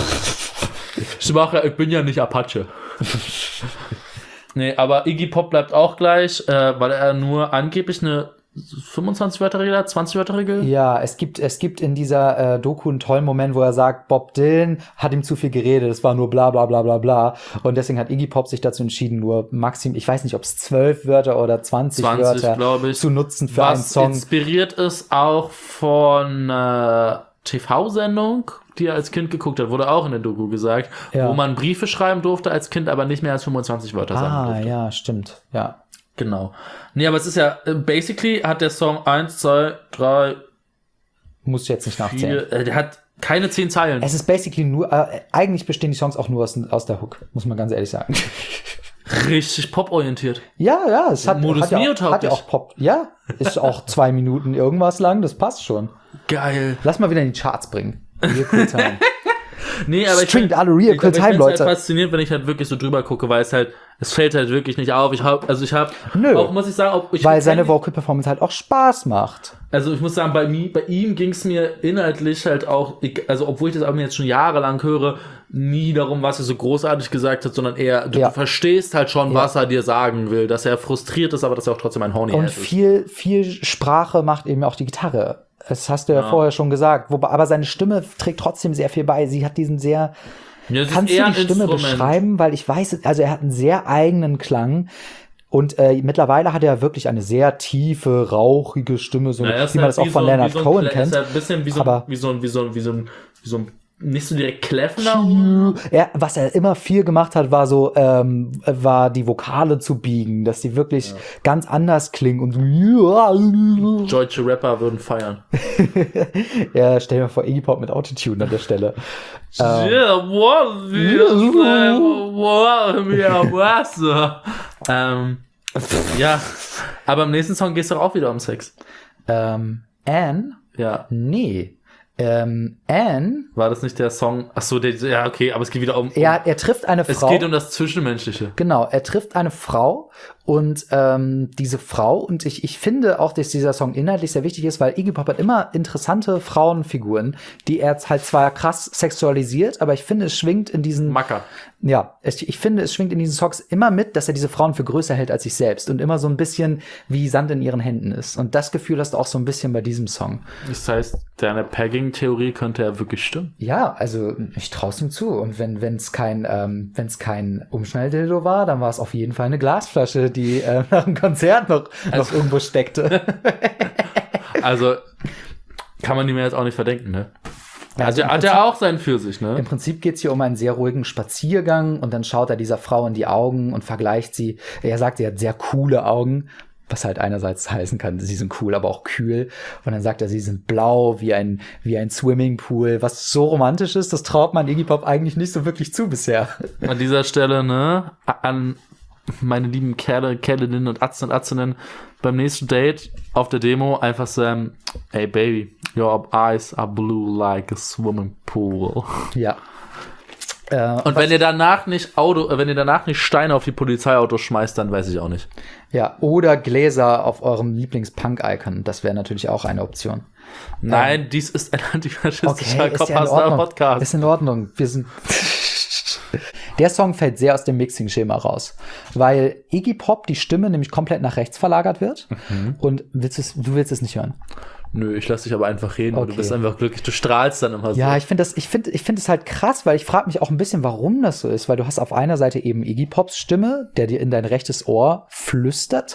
Ich bin ja nicht Apache. Nee, aber Iggy Pop bleibt auch gleich, weil er nur angeblich eine 25-Wörter-Regel hat, 20-Wörter-Regel. Ja, es gibt in dieser Doku einen tollen Moment, wo er sagt, Bob Dylan hat ihm zu viel geredet, es war nur bla bla bla bla bla. Und deswegen hat Iggy Pop sich dazu entschieden, nur maximal, ich weiß nicht, ob es 12 Wörter oder 20 Wörter glaube ich, zu nutzen für einen was Song. inspiriert ist auch von TV-Sendung, die er als Kind geguckt hat, wurde auch in der Doku gesagt, Ja. wo man Briefe schreiben durfte als Kind, aber nicht mehr als 25 Wörter sagen durfte. Ja, stimmt, ja. Genau. Nee, aber es ist ja, basically hat der Song 1, 2, 3, Muss ich jetzt nicht nachzählen. 4, der hat keine 10 Zeilen. Es ist basically nur, eigentlich bestehen die Songs auch nur aus der Hook, muss man ganz ehrlich sagen. Richtig poporientiert. Ja, es hat Modus hat ja Mio auch tauglich. Pop. Ja, ist auch 2 Minuten irgendwas lang, das passt schon. Geil. Lass mal wieder in die Charts bringen. Real Cool Time. Nee, aber Stringt alle Real Cool Time, Leute. Leute. Halt faszinierend, wenn ich halt wirklich so drüber gucke, weil es fällt halt wirklich nicht auf. Ich habe Nö. auch, muss ich sagen, Weil seine Vocal Performance halt auch Spaß macht. Also ich muss sagen, bei ihm ging es mir inhaltlich halt auch, also obwohl ich das Album jetzt schon jahrelang höre, nie darum, was er so großartig gesagt hat, sondern eher, du verstehst halt schon, was er dir sagen will, dass er frustriert ist, aber dass er auch trotzdem ein Horny Und ist. viel Sprache macht eben auch die Gitarre. Das hast du ja vorher schon gesagt. Aber seine Stimme trägt trotzdem sehr viel bei. Sie hat diesen sehr... Ja, es ist Kannst eher du die ein Stimme Instrument. beschreiben? Weil ich weiß, also er hat einen sehr eigenen Klang. Und mittlerweile hat er wirklich eine sehr tiefe, rauchige Stimme, so, Naja, ist wie man halt das auch von Leonard Cohen Ist kennt. halt ein bisschen Aber- wie so ein nicht so direkt kläffender. Was er immer viel gemacht hat, war so, war die Vokale zu biegen, dass die wirklich ganz anders klingen und so. Deutsche Rapper würden feiern. Ja, stell dir mal vor, Iggy Pop mit Autotune an der Stelle. Yeah, ja, aber im nächsten Song geht es doch auch wieder um Sex. Anne? Ja. Nee. Anne, War das nicht der Song? Achso, ja, okay, aber es geht wieder um. er trifft eine Es Frau. geht um das Zwischenmenschliche. Genau, er trifft eine Frau und diese Frau, und ich finde auch, dass dieser Song inhaltlich sehr wichtig ist, weil Iggy Pop hat immer interessante Frauenfiguren, die er halt zwar krass sexualisiert, aber ich finde, es schwingt in diesen Macker. Ja, ich finde, es schwingt in diesen Songs immer mit, dass er diese Frauen für größer hält als sich selbst und immer so ein bisschen wie Sand in ihren Händen ist. Und das Gefühl hast du auch so ein bisschen bei diesem Song. Das heißt, deine Pegging-Theorie könnte ja wirklich stimmen. Ja, also ich traue es ihm zu. Und wenn's kein Umschnalldildo war, dann war es auf jeden Fall eine Glasflasche, die nach dem Konzert noch irgendwo steckte. Also, kann man ihm ja jetzt auch nicht verdenken, ne? Also im hat er auch seinen für sich, ne? Im Prinzip geht's hier um einen sehr ruhigen Spaziergang und dann schaut er dieser Frau in die Augen und vergleicht sie. Er sagt, sie hat sehr coole Augen. was halt einerseits heißen kann, sie sind cool, aber auch kühl. Und dann sagt er, sie sind blau wie ein Swimmingpool, was so romantisch ist, das traut man Iggy Pop eigentlich nicht so wirklich zu bisher. An dieser Stelle, ne, an meine lieben Kerlinnen und Atzinnen beim nächsten Date auf der Demo einfach sagen, hey Baby, your eyes are blue like a swimming pool. Ja. Und wenn ihr danach nicht Steine auf die Polizeiautos schmeißt, dann weiß ich auch nicht. Ja, oder Gläser auf eurem Lieblings-Punk-Icon. Das wäre natürlich auch eine Option. Nein, dies ist ein antifaschistischer ist ja in Ordnung. Podcast. Ist in Ordnung. Wir sind Der Song fällt sehr aus dem Mixing-Schema raus, weil Iggy Pop die Stimme nämlich komplett nach rechts verlagert wird und du willst es nicht hören. Nö, ich lass dich aber einfach reden und du Okay. bist einfach glücklich. Du strahlst dann immer so. Ja, ich finde es halt krass, weil ich frage mich auch ein bisschen, warum das so ist, weil du hast auf einer Seite eben Iggy Pops Stimme, der dir in dein rechtes Ohr flüstert.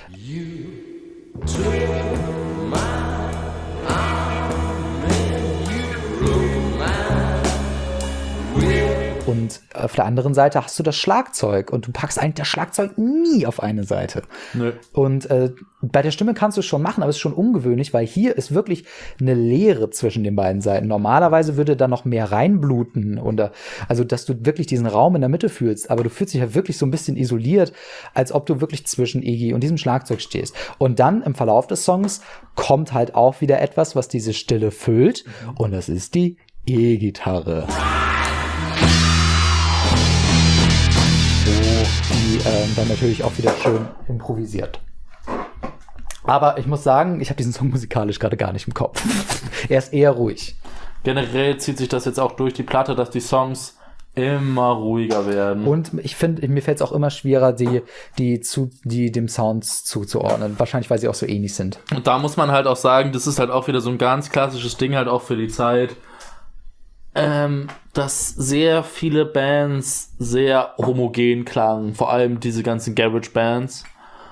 Und auf der anderen Seite hast du das Schlagzeug und du packst eigentlich das Schlagzeug nie auf eine Seite. Nö. Und bei der Stimme kannst du es schon machen, aber es ist schon ungewöhnlich, weil hier ist wirklich eine Leere zwischen den beiden Seiten. Normalerweise würde da noch mehr reinbluten also dass du wirklich diesen Raum in der Mitte fühlst, aber du fühlst dich ja wirklich so ein bisschen isoliert, als ob du wirklich zwischen Iggy und diesem Schlagzeug stehst. Und dann im Verlauf des Songs kommt halt auch wieder etwas, was diese Stille füllt, und das ist die E-Gitarre. Die dann natürlich auch wieder schön improvisiert. Aber ich muss sagen, ich habe diesen Song musikalisch gerade gar nicht im Kopf. Er ist eher ruhig. Generell zieht sich das jetzt auch durch die Platte, dass die Songs immer ruhiger werden. Und ich finde, mir fällt es auch immer schwerer, die dem Sounds zuzuordnen. Wahrscheinlich, weil sie auch so ähnlich sind. Und da muss man halt auch sagen, das ist halt auch wieder so ein ganz klassisches Ding halt auch für die Zeit, dass sehr viele Bands sehr homogen klangen, vor allem diese ganzen Garage-Bands.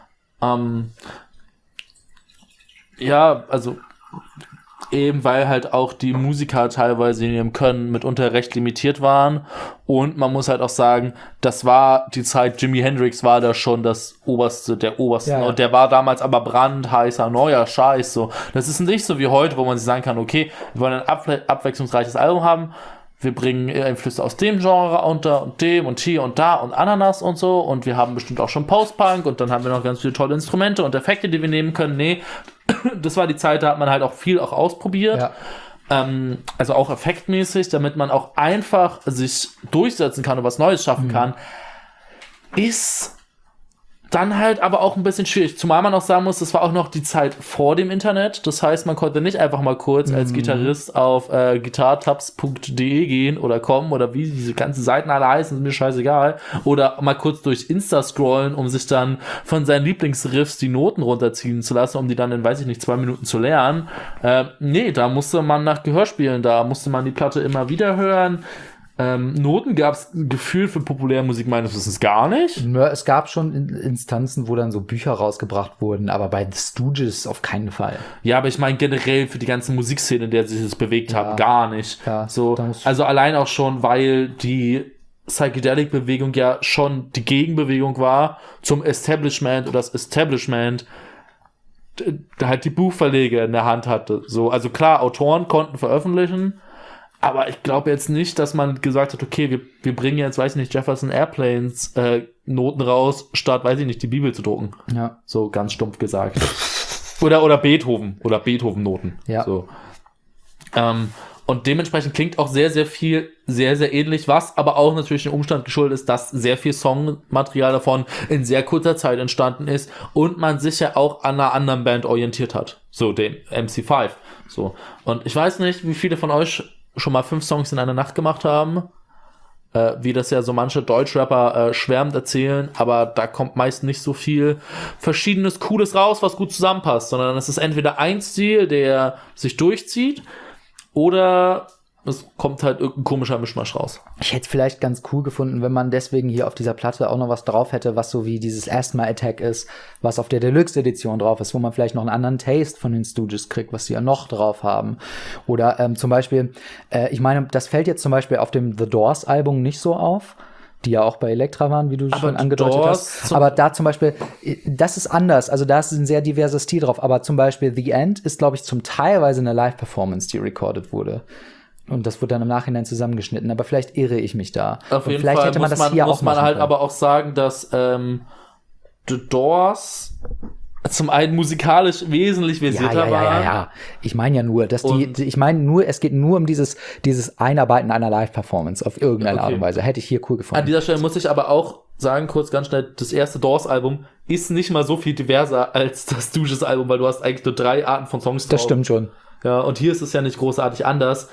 Ja, also eben weil halt auch die Musiker teilweise in ihrem Können mitunter recht limitiert waren, und man muss halt auch sagen, das war die Zeit, Jimi Hendrix war da schon der Oberste, Ja. Und der war damals aber brandheißer, neuer Scheiß, so. Das ist nicht so wie heute, wo man sich sagen kann, okay, wir wollen ein abwechslungsreiches Album haben, wir bringen Einflüsse aus dem Genre unter und dem und hier und da und Ananas und so, und wir haben bestimmt auch schon Post-Punk und dann haben wir noch ganz viele tolle Instrumente und Effekte, die wir nehmen können. Nee, das war die Zeit, da hat man halt auch viel ausprobiert. Ja. Also auch effektmäßig, damit man auch einfach sich durchsetzen kann und was Neues schaffen kann, ist dann halt aber auch ein bisschen schwierig. Zumal man auch sagen muss, das war auch noch die Zeit vor dem Internet. Das heißt, man konnte nicht einfach mal kurz als Gitarrist auf guitartabs.de gehen oder kommen oder wie diese ganzen Seiten alle heißen, ist mir scheißegal. Oder mal kurz durch Insta scrollen, um sich dann von seinen Lieblingsriffs die Noten runterziehen zu lassen, um die dann in, weiß ich nicht, 2 Minuten zu lernen. Nee, da musste man nach Gehörspielen, da musste man die Platte immer wieder hören. Noten gab es gefühlt für Populärmusik meines Wissens gar nicht. Es gab schon Instanzen, wo dann so Bücher rausgebracht wurden, aber bei The Stooges auf keinen Fall. Ja, aber ich meine generell für die ganze Musikszene, in der sich das bewegt hat, gar nicht. Ja, so, da muss- also allein auch schon, weil die Psychedelic-Bewegung ja schon die Gegenbewegung war zum Establishment, oder das Establishment halt die Buchverleger in der Hand hatte. So, also klar, Autoren konnten veröffentlichen, aber ich glaube jetzt nicht, dass man gesagt hat, okay, wir bringen jetzt, weiß ich nicht, Jefferson Airplanes Noten raus, statt, weiß ich nicht, die Bibel zu drucken. Ja. So ganz stumpf gesagt. oder Beethoven-Noten. Ja. So. Und dementsprechend klingt auch sehr, sehr viel, sehr, sehr ähnlich, was aber auch natürlich dem Umstand geschuldet ist, dass sehr viel Songmaterial davon in sehr kurzer Zeit entstanden ist und man sich ja auch an einer anderen Band orientiert hat. So, den MC5. So. Und ich weiß nicht, wie viele von euch schon mal 5 Songs in einer Nacht gemacht haben, wie das ja so manche Deutschrapper schwärmend erzählen, aber da kommt meist nicht so viel Verschiedenes Cooles raus, was gut zusammenpasst, sondern es ist entweder ein Stil, der sich durchzieht, oder es kommt halt irgendein komischer Mischmasch raus. Ich hätte es vielleicht ganz cool gefunden, wenn man deswegen hier auf dieser Platte auch noch was drauf hätte, was so wie dieses Asthma Attack ist, was auf der Deluxe-Edition drauf ist, wo man vielleicht noch einen anderen Taste von den Stooges kriegt, was sie ja noch drauf haben. Oder zum Beispiel, ich meine, das fällt jetzt zum Beispiel auf dem The Doors-Album nicht so auf, die ja auch bei Elektra waren, wie du schon angedeutet Doors hast. Aber da zum Beispiel, das ist anders. Also da ist ein sehr diverses Stil drauf. Aber zum Beispiel The End ist, glaube ich, zum Teilweise eine Live-Performance, die recorded wurde. Und das wurde dann im Nachhinein zusammengeschnitten. Aber vielleicht irre ich mich da. Auf jeden vielleicht Fall hätte man muss das hier muss auch man machen halt können. aber auch sagen, dass The Doors zum einen musikalisch wesentlich versierter waren. Ja. Ich meine ja nur, dass Und- es geht nur um dieses Einarbeiten einer Live-Performance auf irgendeine Art und Weise. Hätte ich hier cool An gefunden. dieser Stelle muss ich aber auch sagen, kurz ganz schnell, das erste Doors-Album ist nicht mal so viel diverser als das Stooges-Album, weil du hast eigentlich nur 3 Arten von Songs drauf. Das stimmt schon. Ja, und hier ist es ja nicht großartig anders.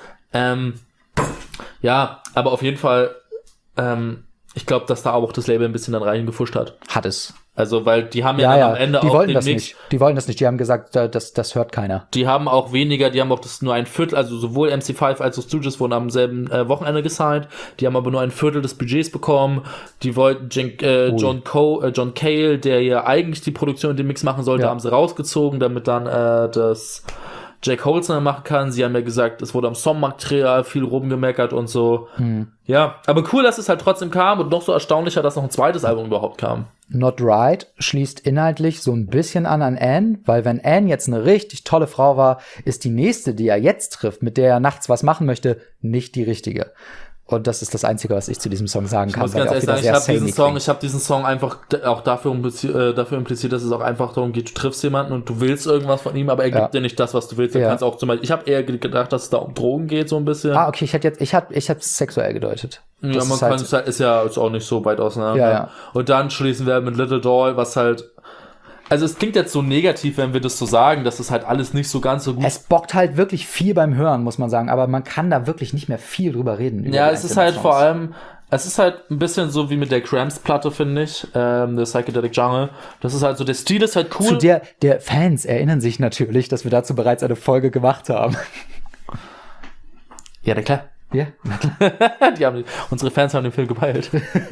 Ja, aber auf jeden Fall, ich glaube, dass da auch das Label ein bisschen dann reingefuscht hat. Hat es. Also, weil die haben ja, dann am Ende die auch wollten den das Mix. nicht. Die wollten das nicht. Die haben gesagt, das hört keiner. Die haben auch weniger, die haben auch das nur ein Viertel, also sowohl MC5 als auch Stooges wurden am selben Wochenende gesigned. Die haben aber nur ein Viertel des Budgets bekommen. Die wollten John Cale, der ja eigentlich die Produktion und den Mix machen sollte, Ja. haben sie rausgezogen, damit dann das Jack Holzner machen kann. Sie haben ja gesagt, es wurde am Songmaterial viel rumgemeckert und so. Ja, aber cool, dass es halt trotzdem kam und noch so erstaunlicher, dass noch ein zweites Album überhaupt kam. Not Right schließt inhaltlich so ein bisschen an Anne, weil wenn Anne jetzt eine richtig tolle Frau war, ist die nächste, die er jetzt trifft, mit der er nachts was machen möchte, nicht die richtige. Und das ist das Einzige, was ich zu diesem Song sagen Ich kann. muss ganz er ehrlich auch sagen, wieder ich sehr habe samey klingt. diesen Song einfach auch dafür impliziert, dass es auch einfach darum geht, du triffst jemanden und du willst irgendwas von ihm, aber er gibt dir nicht das, was du willst. Du Ja. kannst auch zum Beispiel, ich habe eher gedacht, dass es da um Drogen geht, so ein bisschen. Ah, okay, ich hatte es sexuell gedeutet. Ja, Das man ist kann halt, es halt, ist ja jetzt auch nicht so weit auseinander. Ja. Und dann schließen wir mit Little Doll, was halt, also es klingt jetzt so negativ, wenn wir das so sagen, dass es halt alles nicht so ganz so gut es bockt halt wirklich viel beim Hören, muss man sagen, aber man kann da wirklich nicht mehr viel drüber reden. Über Ja, die es ist einzelnen halt Songs. vor allem, es ist halt ein bisschen so wie mit der Cramps-Platte, finde ich, der Psychedelic Jungle. Das ist halt so, der Stil ist halt cool. Zu der Fans erinnern sich natürlich, dass wir dazu bereits eine Folge gemacht haben. Ja, na klar. Ja, Unsere Fans haben den Film gepeilt.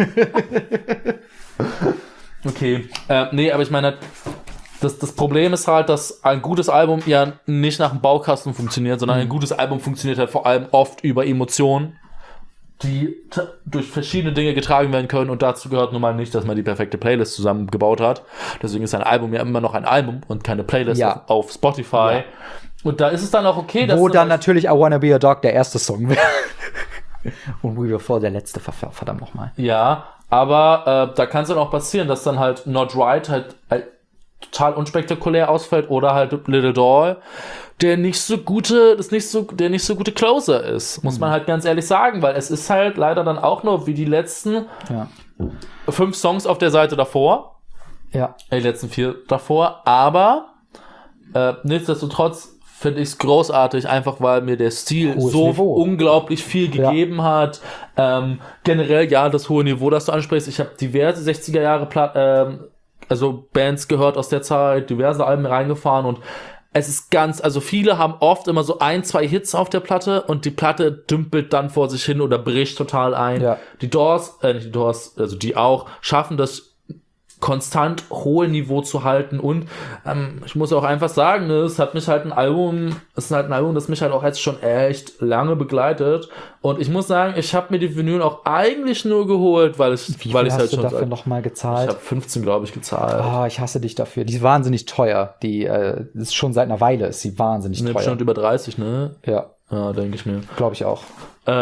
Okay. Nee, aber ich meine, das Problem ist halt, dass ein gutes Album ja nicht nach dem Baukasten funktioniert, sondern ein gutes Album funktioniert halt vor allem oft über Emotionen, die durch verschiedene Dinge getragen werden können, und dazu gehört nun mal nicht, dass man die perfekte Playlist zusammengebaut hat. Deswegen ist ein Album ja immer noch ein Album und keine Playlist Ja. auf Spotify. Ja. Und da ist es dann auch okay, dass wo du dann natürlich I Wanna Be a Dog der erste Song wäre. Und We Were For der letzte, verdammt nochmal. Ja, aber da kann es dann auch passieren, dass dann halt Not Right halt total unspektakulär ausfällt oder halt Little Doll, der nicht so gute Closer ist, muss man halt ganz ehrlich sagen, weil es ist halt leider dann auch nur wie die letzten Ja. 5 Songs auf der Seite davor, Ja. die letzten 4 davor, aber nichtsdestotrotz finde ich es großartig, einfach weil mir der Stil Hohes so Niveau. unglaublich viel gegeben hat. Generell, ja, das hohe Niveau, das du ansprichst. Ich habe diverse 60er Jahre Bands gehört aus der Zeit, diverse Alben reingefahren, und es ist also viele haben oft immer so 1-2 Hits auf der Platte und die Platte dümpelt dann vor sich hin oder bricht total ein. Ja. Die Doors, nicht die Doors, also die auch, schaffen das konstant hohe Niveau zu halten, und ich muss auch einfach sagen, ne, es ist halt ein Album, das mich halt auch jetzt schon echt lange begleitet, und ich muss sagen, ich habe mir die Vinyl auch eigentlich nur geholt, weil ich Wie halt viel hast du schon dafür seit, nochmal ich gezahlt? habe 15, glaube ich, gezahlt. Ah, ich hasse dich dafür. Die ist wahnsinnig teuer. Die ist schon seit einer Weile ist sie wahnsinnig Ne, teuer. bestimmt über 30, ne? Ja, Ja, denke ich mir. glaube ich auch.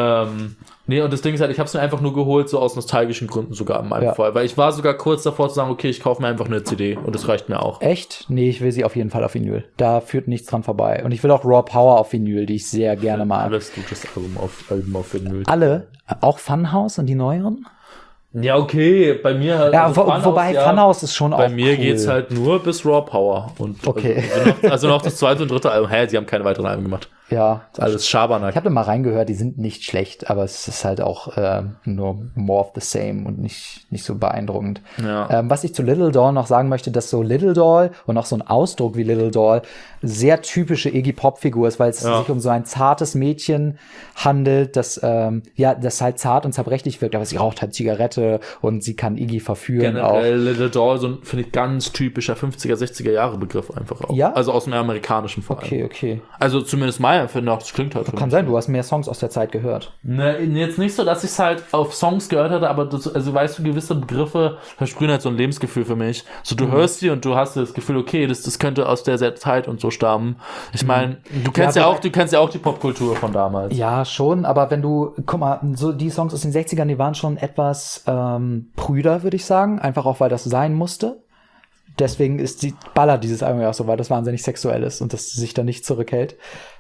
Nee, und das Ding ist halt, ich habe es mir einfach nur geholt, so aus nostalgischen Gründen sogar in meinem Ja. Fall, weil ich war sogar kurz davor zu sagen, okay, ich kaufe mir einfach eine CD, und das reicht mir auch. Echt? Nee, ich will sie auf jeden Fall auf Vinyl. Da führt nichts dran vorbei. Und ich will auch Raw Power auf Vinyl, die ich sehr gerne mag. Alles gutes Album auf Vinyl. Alle? Auch Funhouse und die neueren? Ja, okay, bei mir halt. Ja, also wobei ja, Funhouse ist schon auch bei mir cool. geht's halt nur bis Raw Power. Und Okay. also noch das zweite und dritte Album. Die haben keine weiteren Alben gemacht. Ja, Alles Schabernack. ich habe da mal reingehört, die sind nicht schlecht, aber es ist halt auch nur more of the same und nicht so beeindruckend. Ja. Was ich zu Little Doll noch sagen möchte, dass so Little Doll und auch so ein Ausdruck wie Little Doll sehr typische Iggy Pop-Figur ist, weil es sich um so ein zartes Mädchen handelt, das halt zart und zerbrechlich wirkt, aber sie raucht halt Zigarette und sie kann Iggy verführen auch. Generell Little Doll, so ein, finde ich, ganz typischer 50er, 60er Jahre Begriff einfach auch. Ja? Also aus dem amerikanischen vor allem. Okay. Also zumindest meiner Nein, finde auch, das klingt halt. Kann sein, du hast mehr Songs aus der Zeit gehört. Ne, jetzt nicht so, dass ich es halt auf Songs gehört hatte, aber das, also weißt du, gewisse Begriffe versprühen halt so ein Lebensgefühl für mich. So, du hörst die und du hast das Gefühl, okay, das könnte aus der Zeit und so stammen. Ich meine, du kennst ja auch die Popkultur von damals. Ja, schon, aber wenn du, guck mal, so die Songs aus den 60ern, die waren schon etwas prüder, würde ich sagen. Einfach auch, weil das sein musste. Deswegen ballert dieses Album ja auch so, weil das wahnsinnig sexuell ist und das sich da nicht zurückhält.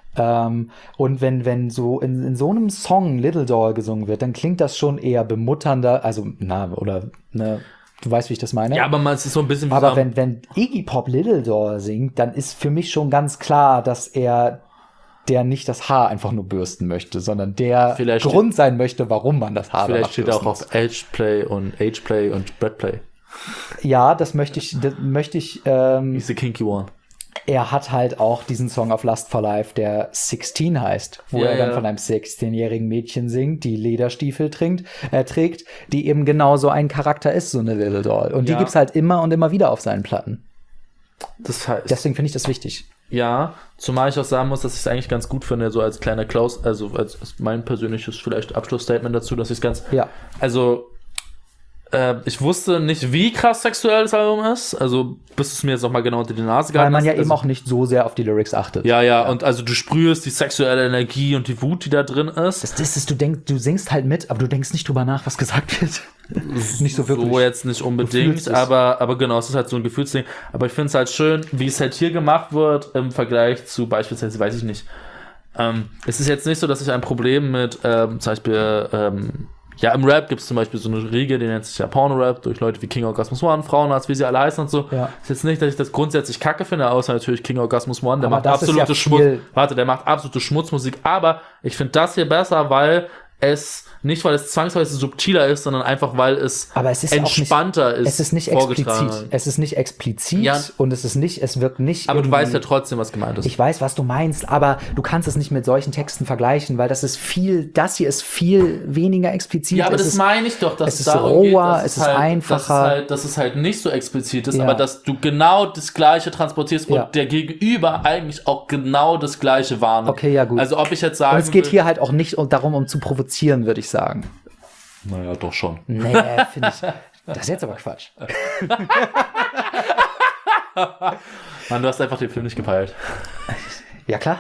Und wenn so in so einem Song Little Doll gesungen wird, dann klingt das schon eher bemutternder, also, du weißt, wie ich das meine? Ja, aber es ist so ein bisschen wie aber so wenn Iggy Pop Little Doll singt, dann ist für mich schon ganz klar, dass der nicht das Haar einfach nur bürsten möchte, sondern der Vielleicht Grund sein möchte, warum man das Haar vielleicht steht er auch bürsten auf Ageplay und Breadplay. Ja, das möchte ich. He's the kinky one. Er hat halt auch diesen Song auf Lust for Life, der 16 heißt, wo Ja, er dann ja. von einem 16-jährigen Mädchen singt, die Lederstiefel trägt, die eben genauso ein Charakter ist, so eine Little Doll. Und die Ja. gibt's halt immer und immer wieder auf seinen Platten. Das heißt, Deswegen finde ich das wichtig. ja, zumal ich auch sagen muss, dass ich es eigentlich ganz gut finde, so als kleiner Klaus, also als mein persönliches vielleicht Abschlussstatement dazu, dass ich es ganz, Ja. also ich wusste nicht, wie krass sexuell das Album ist, also bis es mir jetzt nochmal genau unter die Nase Weil gehalten man hast. ja eben Also, auch nicht so sehr auf die Lyrics achtet. ja, und also du sprühst die sexuelle Energie und die Wut, die da drin ist. Das ist, du singst halt mit, aber du denkst nicht drüber nach, was gesagt wird. Nicht so wirklich. So jetzt nicht Du unbedingt, fühlst es. aber genau, es ist halt so ein Gefühlsding. Aber ich finde es halt schön, wie es halt hier gemacht wird im Vergleich zu beispielsweise, weiß ich nicht. Es ist jetzt nicht so, dass ich ein Problem mit zum Beispiel ja, im Rap gibt es zum Beispiel so eine Riege, die nennt sich ja Porno-Rap, durch Leute wie King Orgasmus One, Frauenarzt, wie sie alle heißen und so. Ja. Ist jetzt nicht, dass ich das grundsätzlich kacke finde, außer natürlich King Orgasmus One, der Aber macht das ist ja absolute Schmutz. viel- Der macht absolute Schmutzmusik, aber ich finde das hier besser, weil es nicht, weil es zwangsweise subtiler ist, sondern einfach, weil es Aber es ist ja auch nicht- entspannter ist. Es ist nicht vorgetragen. explizit. Es ist nicht explizit Ja. und es wirkt nicht. Aber du irgendwie- weißt ja trotzdem, was gemeint ist. Ich weiß, was du meinst, aber du kannst es nicht mit solchen Texten vergleichen, weil das hier ist viel weniger explizit. Ja, aber Es das ist- meine ich doch, dass es ist darum roher, geht, dass es ist einfacher. Dass es halt nicht so explizit ist, Ja. aber dass du genau das Gleiche transportierst Ja. und der Gegenüber eigentlich auch genau das Gleiche wahrnimmt. Okay, ja, gut. Also ob ich jetzt sagen Und es geht will- hier halt auch nicht darum, um zu provozieren, würde ich sagen. Naja, doch schon. Nee, finde ich. Das ist jetzt aber Quatsch. Mann, du hast einfach den Film nicht gepeilt. Ja, klar.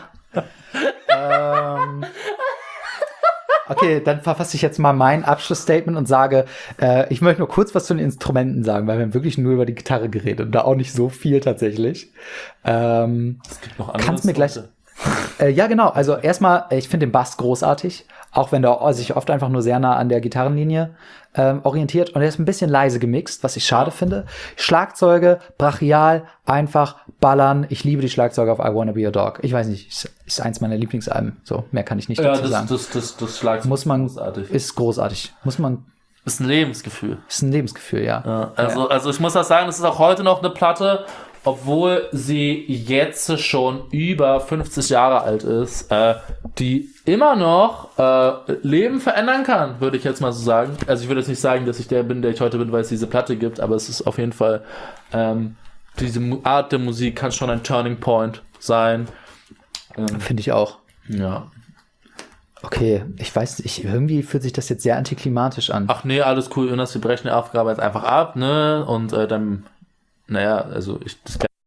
Okay, dann verfasse ich jetzt mal mein Abschlussstatement und sage, ich möchte nur kurz was zu den Instrumenten sagen, weil wir haben wirklich nur über die Gitarre geredet und da auch nicht so viel tatsächlich. Es gibt noch andere Kannst mir gleich. Instrumente. Ja, genau. Also erstmal, ich finde den Bass großartig, auch wenn der sich oft einfach nur sehr nah an der Gitarrenlinie orientiert. Und er ist ein bisschen leise gemixt, was ich schade finde. Schlagzeuge, brachial, einfach ballern. Ich liebe die Schlagzeuge auf I Wanna Be Your Dog. Ich weiß nicht, ist eins meiner Lieblingsalben. So, mehr kann ich nicht Ja, dazu sagen. das Schlagzeug Muss man, großartig. ist großartig. Ist ein Lebensgefühl. Ist ein Lebensgefühl, ja. Ja, also ich muss auch sagen, es ist auch heute noch eine Platte, obwohl sie jetzt schon über 50 Jahre alt ist, die immer noch Leben verändern kann, würde ich jetzt mal so sagen. Also ich würde jetzt nicht sagen, dass ich der bin, der ich heute bin, weil es diese Platte gibt, aber es ist auf jeden Fall, diese Art der Musik kann schon ein Turning Point sein. Finde ich auch. Ja. Okay, ich weiß nicht, irgendwie fühlt sich das jetzt sehr antiklimatisch an. Ach nee, alles cool, Jonas, wir brechen die Aufgabe jetzt einfach ab, ne? Und dann, naja, also das